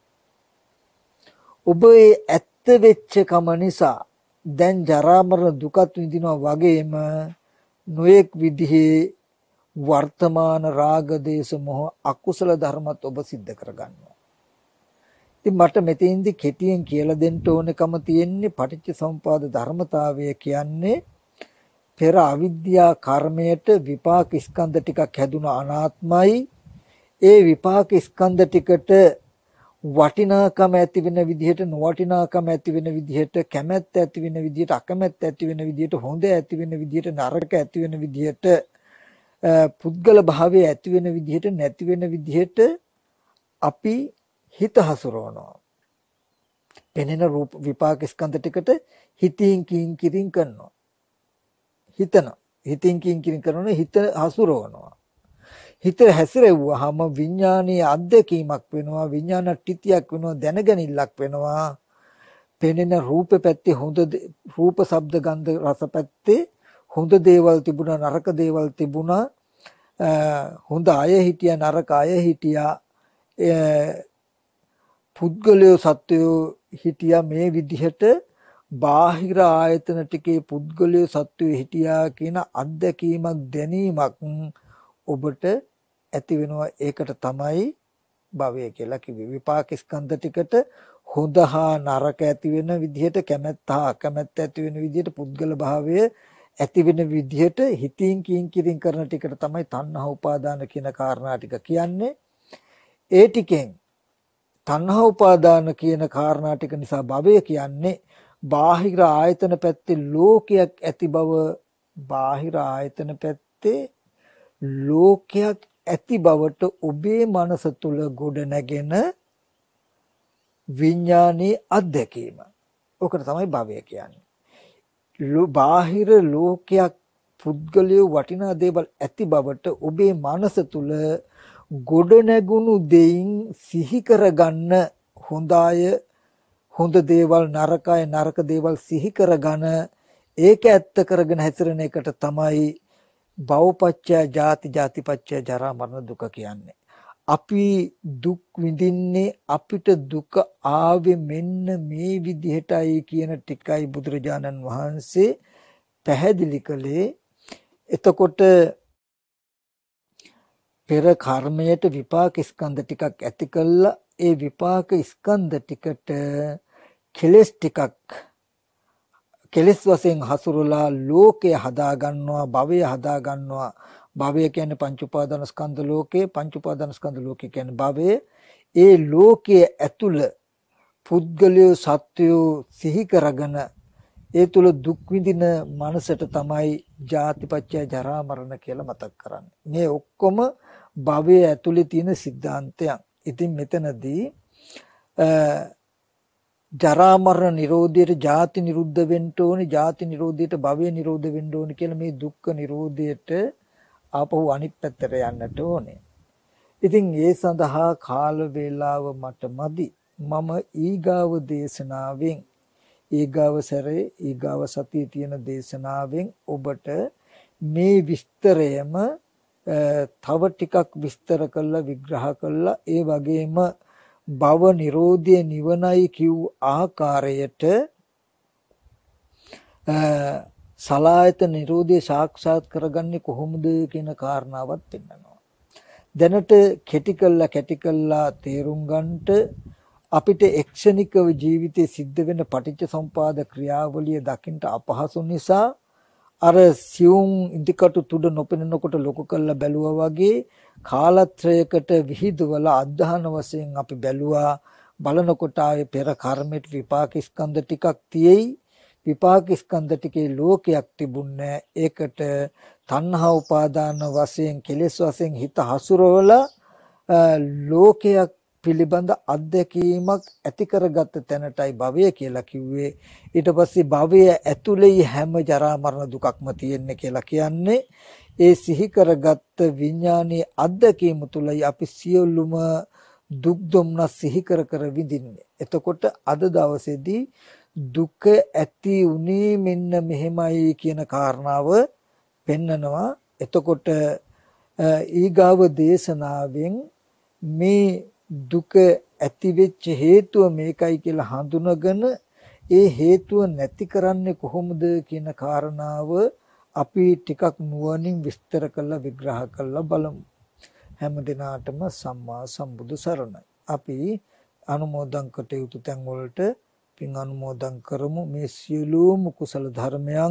ඔබ ඒ ඇත්ත වෙච්ච කම නිසා දැන් ජරා මරණ දුකත් විඳිනවා වගේම නොඑක් විදිහේ වර්තමාන රාග දේශ මොහ අකුසල ධර්මත් ඔබ සිද්ධ කරගන්නවා. ඉතින් මට මෙතෙන්දි කෙටියෙන් කියලා දෙන්න ඕනකම තියෙන්නේ පටිච්ච සමුපාද ධර්මතාවය කියන්නේ පෙර අවිද්‍යා කර්මයට විපාක ස්කන්ධ ටිකක් හැදුන අනාත්මයි. ඒ විපාක ස්කන්ධ ටිකට වටිනාකම ඇති වෙන විදිහට නොවටිනාකම ඇති වෙන විදිහට කැමැත්ත ඇති වෙන විදිහට අකමැත්ත ඇති වෙන විදිහට හොඳ ඇති වෙන විදිහට නරක ඇති වෙන විදිහට පුද්ගල භාවය ඇති වෙන විදිහට නැති වෙන විදිහට අපි හිත හසුරවනවා. පෙනෙන රූප විපාක ස්කන්ධ ටිකට හිතින් කින් කිරින් කරනවා. හිතන හිතින් කින් කිරින් කරනවා හිත හසුරවනවා. හිත හැසිරෙව්වහම විඥානීය අත්දැකීමක් වෙනවා. විඥාන ටිතියක් වෙනවා. දැනගැනිල්ලක් වෙනවා. පෙනෙන රූප පැත්තේ හොඳ රූප ශබ්ද ගන්ධ රස පැත්තේ හොඳ දේවල් තිබුණා නරක දේවල් තිබුණා. හොඳ අය හිටියා නරක අය හිටියා පුද්ගලයෝ සත්වයෝ හිටියා මේ විදිහට බාහිර ආයතන ටිකේ පුද්ගලයෝ සත්වයෝ හිටියා කියන අත්දැකීමක් දැනීමක් ඔබට ඇති වෙනවා. ඒකට තමයි භවය කියලා කිව්වේ. විපාක ස්කන්ධ ටිකට හොඳ හා නරක ඇති වෙන විදිහට, කැමැත්ත හා අකමැත්ත ඇති වෙන විදිහට, පුද්ගල භාවය ඇති වෙන විදිහට හිතින් කින් කිරින් කරන ටිකට තමයි තණ්හා උපාදාන කියන කාරණා ටික කියන්නේ. ඒ ටිකෙන් තණ්හා උපාදාන කියන කාරණා ටික නිසා භවය කියන්නේ බාහිර ආයතන පැත්තේ ලෝකයක් ඇති බව, බාහිර ආයතන පැත්තේ ලෝකයක් ඇති බවට ඔබේ මනස තුල ගොඩ නැගෙන විඥානයේ අත්දැකීම. ඔකට තමයි භවය කියන්නේ. බාහිර ලෝකයක් පුද්ගලයෝ වටිනා දේවල් ඇති බවට ඔබේ මනස තුල ගොඩ නැගුණු දෙයින් සිහි කරගන්න හොඳය හොඳ දේවල් නරකය නරක දේවල් සිහි කරගන ඒක ඇත්ත කරගෙන හැසිරෙන එකට තමයි භවපච්චය ජාති ජාතිපච්චය ජරා මරණ දුක කියන්නේ. අපි දුක් විඳින්නේ අපිට දුක ආවේ මෙන්න මේ විදිහටයි කියන ටිකයි බුදුරජාණන් වහන්සේ පැහැදිලි කළේ. එතකොට පෙර කර්මයට විපාක ස්කන්ධ ටිකක් ඇති කළා. ඒ විපාක ස්කන්ධ ටිකට කෙලස් ටිකක් කෙලස් වශයෙන් හසුරුලා ලෝකය හදා ගන්නවා, භවය හදා ගන්නවා. භවය කියන්නේ පංච උපාදාන ස්කන්ධ ලෝකේ, පංච උපාදාන ස්කන්ධ ලෝකේ කියන්නේ භවය. ඒ ලෝකයේ ඇතුළ පුද්ගලයෝ සත්වයෝ සිහි කරගෙන ඒ තුල දුක් විඳින මනසට තමයි ජාතිපච්චය ජරා මරණ කියලා මතක් කරන්නේ. මේ ඔක්කොම භවයේ ඇතුලේ තියෙන સિદ્ધාන්තයන්. ඉතින් මෙතනදී ජරා මරණ නිරෝධයට ජාති නිරුද්ධ වෙන්න ඕනේ, ජාති නිරෝධයට භවය නිරෝධ වෙන්න ඕනේ කියලා මේ දුක්ඛ නිරෝධයට ආපහු අනිත් පැත්තට යන්නට ඕනේ. ඉතින් ඒ සඳහා කාල වේලාව මට මදි. මම ඊගාව දේශනාවෙන් ඊගාව සැරේ ඊගාව සතියේ තියෙන දේශනාවෙන් ඔබට මේ විස්තරයම තව ටිකක් විස්තර කරලා විග්‍රහ කරලා ඒ වගේම භව නිරෝධය නිවනයි කිව් ආකාරයට සලායතන නිරෝධය සාක්ෂාත් කරගන්නේ කොහොමද කියන කාරණාවත් පෙන්නනවා. දැනට කෙටි කළා කැටි කළා තේරුම් ගන්නට අපිට එක්ෂණිකව ජීවිතේ සිද්ධ වෙන පටිච්ච සමුපාද ක්‍රියාවලිය දකින්න අපහසු නිසා අර සියුම් ඉදිකටු තුඩ නොපෙනෙනකොට ලොකු කරලා බැලුවා වගේ කාලත්‍රයකට විහිදුවලා අධධාන වශයෙන් අපි බැලුවා. බලනකොට ආයේ පෙර කර්මෙට විපාක ස්කන්ධ ටිකක් තියෙයි. විපාක ස්කන්ධ ටිකේ ලෝකයක් තිබුණේ. ඒකට තණ්හා උපාදාන වශයෙන් කෙලෙස් වශයෙන් හිත හසුරවලා ලෝකයක් පිළිබඳ අත්දැකීමක් ඇති කරගත්ත තැනටයි භවය කියලා කිව්වේ. ඊට පස්සේ භවය ඇතුලේ හැම ජරා මරණ දුකක්ම තියෙන්නේ කියලා කියන්නේ. ඒ සිහි කරගත්ත විඥානයේ අත්දැකීම තුලයි අපි සියලුම දුක් දුම්නස් සිහි කර කර විඳින්නේ. එතකොට අද දවසේදී දුක ඇති උනේ මෙන්න මෙහෙමයි කියන කාරණාව පෙන්නනවා. එතකොට ඊගාව දේශනාවෙන් මේ දුක ඇති වෙච්ච හේතුව මේකයි කියලා හඳුනගෙන ඒ හේතුව නැති කරන්නේ කොහොමද කියන කාරණාව අපි ටිකක් නුවණින් විස්තර කරලා විග්‍රහ කරලා බලමු. හැම දිනාටම සම්මා සම්බුදු සරණයි. අපි අනුමෝදන් කටයුතු තැන් වලට පින් අනුමෝදන් කරමු. මේ සියලුම කුසල ධර්මයන්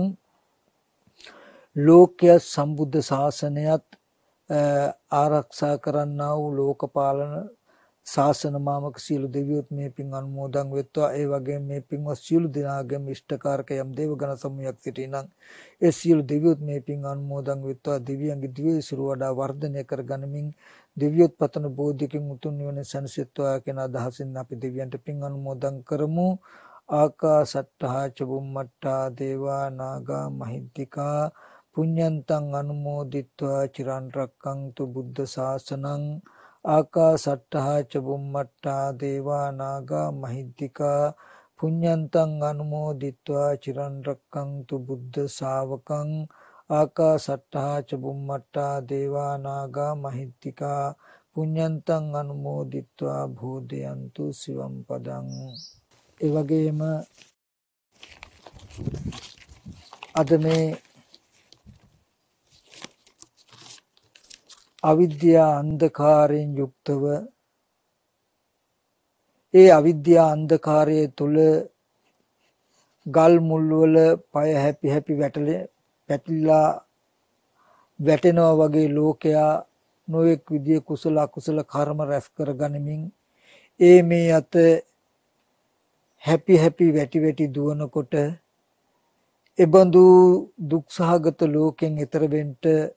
ලෝක්‍ය සම්බුද්ධ ශාසනයත් ආරක්ෂා කරන්නා වූ ලෝකපාලන ශාසන මාමක සියලු දෙවියොත් මේ පින් අනුමෝදන් වෙත්වා. ඒ වගේම මේ පින්වත් සියලු දෙනාගේම ඉෂ්ඨකාරක යම් දේවගණ සමූහයක් සිටිනම් ඒ සියලු දෙවියොත් මේ පින් අනුමෝදන් වෙත්වා. දෙවියන්ගේ ද්වේෂය වඩා වර්ධනය කරගනිමින් දෙවියොත් පතන බෝධිකින් උතුම් නිවන සැනසෙත්වා කියන අදහසින් අපි දෙවියන්ට පින් අනුමෝදන් කරමු. ආකාසට්ඨා ච බුම්මට්ඨා දේවා නාග මහිද්దికා පුඤ්ඤන්තං අනුමෝදිත්වා චිරන් රැක්කන්තු බුද්ධ ශාසනං. ආකාසට්ඨා ච බුම්මට්ඨා දේවා නාග මහිද්దికා පුඤ්ඤන්තං අනුමෝදිත්වා චිරන් රැක්කන්තු බුද්ධ ශාවකං. ආකාසට්ටා ච බුම්මට්ටා දේවා නාග මහිත්‍තිකා පුඤ්ඤන්තං අනුමෝදිත්වා භූදයන්තු සිවම් පදං. ඒ වගේම අද මේ අවිද්‍යා අන්ධකාරයෙන් යුක්තව ඒ අවිද්‍යා අන්ධකාරයේ තුල ගල් මුල් වල පය හැපි හැපි වැටලේ පැටලිලා වැටෙනවා වගේ ලෝකයා නොඑක් විදිය කුසල අකුසල කර්ම රැස් කර ගනිමින් ඒ මේ අත හැපි හැපි වැටි වැටි දුවනකොට එබඳු දුක්සහගත ලෝකෙන් එතර වෙන්න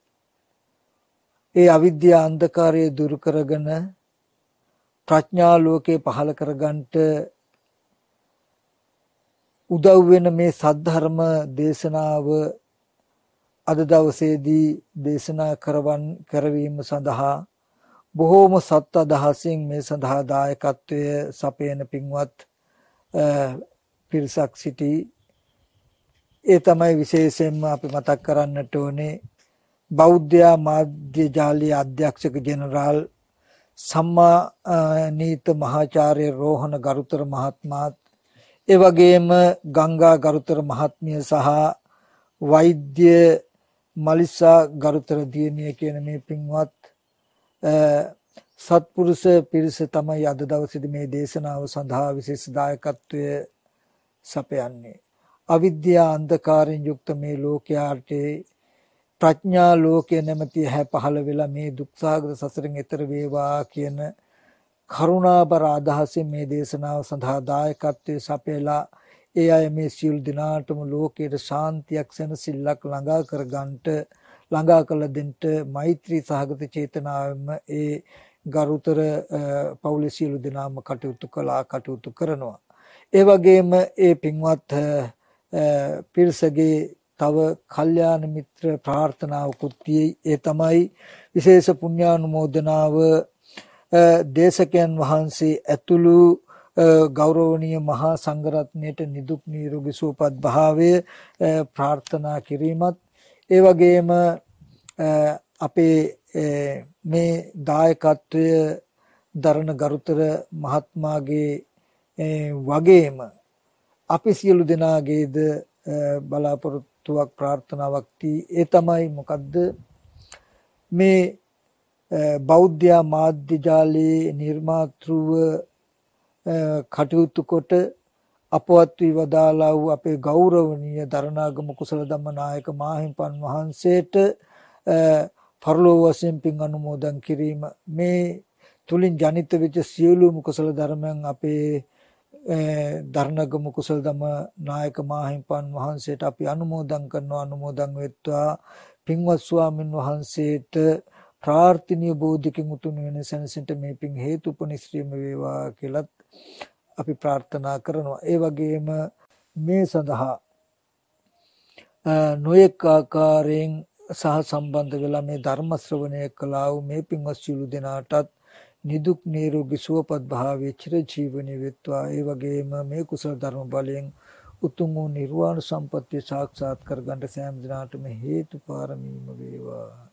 ඒ අවිද්‍යා අන්ධකාරය දුරු කරගෙන ප්‍රඥා ලෝකේ පහළ කරගන්නට උදව් වෙන මේ සද්ධර්ම දේශනාව අද දවසේදී දේශනා කරවන් කරවීම සඳහා බොහෝම සත් අදහසින් මේ සඳහා දායකත්වය සපයන පින්වත් පිරිසක් සිටි. ඒ තමයි විශේෂයෙන්ම අපි මතක් කරන්නට ඕනේ බෞද්ධ මාධ්‍ය ජාලයේ අධ්‍යක්ෂක ජෙනරාල් සම්මානීත මහාචාර්ය රෝහණ ගරුතර මහත්මයාත් ඒ වගේම ගංගා ගරුතර මහත්මිය සහ වෛද්‍ය මලිසා ගරුතර දියණිය කියන මේ පින්වත් සත්පුරුෂ පිරිස තමයි අද දවසේදී මේ දේශනාව සඳහා විශේෂ දායකත්වය සපයන්නේ. අවිද්‍යා අන්ධකාරයෙන් යුක්ත මේ ලෝකයට ප්‍රඥා ලෝකයේ නැමැති හැ පහළ වෙලා මේ දුක්සහගත සසරෙන් එතර වේවා කියන කරුණාබර අදහසින් මේ දේශනාව සඳහා දායකත්වයේ සපයලා ඒ අය මේ සියලු දිනාටම ලෝකයේ ශාන්තියක් සැනසෙල්ලක් ළඟා කර ගන්නට ළඟා කළ දෙන්න මෛත්‍රී සහගත චේතනාවෙන්ම ඒ ගරුතර පෞලි සියලු දිනාම කටයුතු කළා කටයුතු කරනවා. ඒ වගේම ඒ පින්වත් පිරිසගේ තව කල්යාණ මිත්‍ර ප්‍රාර්ථනාවකුත් තියෙයි. ඒ තමයි විශේෂ පුණ්‍යානුමෝදනාව දේශකයන් වහන්සේ ඇතුළු ගෞරවනීය මහා සංඝරත්නයට නිදුක් නිරෝගී සුවපත් භාවය ප්‍රාර්ථනා කිරීමත් ඒ වගේම අපේ මේ දායකත්වය දරණ ගරුතර මහත්මයාගේ වගේම අපි සියලු දෙනාගේද බලාපොරොත්තුවක් ප්‍රාර්ථනාවක් තී. ඒ තමයි මොකද්ද මේ බෞද්ධ මාධ්‍ය ජාලයේ නිර්මාතෘව කටයුතු කොට අපවත් වී වදාලා වූ අපේ ගෞරවනීය දරණාගම කුසල ධම්මනායක මාහිම්පන් වහන්සේට පරලෝව වශයෙන් පින් අනුමෝදන් කිරීම මේ තුලින් ජනිත වෙච්ච සියලුම කුසල ධර්මයන් අපේ දරණාගම කුසල ධම්මනායක මාහිම්පන් වහන්සේට අපි අනුමෝදන් කරනවා. අනුමෝදන් වෙත්වා පින්වත් ස්වාමින් වහන්සේට ප්‍රාර්ථනීය බෝධිකින් උතුම් වෙන සැනසෙන්න මේ පින් හේතුපනිශ්‍රියම වේවා කියලත් අපි ප්‍රාර්ථනා කරනවා. ඒ වගේම මේ සඳහා නොයෙක් ආකාරයෙන් සහ සම්බන්ධ වෙලා මේ ධර්ම ශ්‍රවණය කළා වූ මේ පින්වත් සියලු දෙනාටත් නිදුක් නිරෝගී සුවපත් භාවයේ චිර ජීවනයේ වෙත්වා. ඒ වගේම මේ කුසල ධර්ම බලයෙන් උතුම් වූ නිර්වාණ සම්පත්තිය සාක්ෂාත් කරගන්න සෑම දිනාටම හේතු පාරමීම වේවා.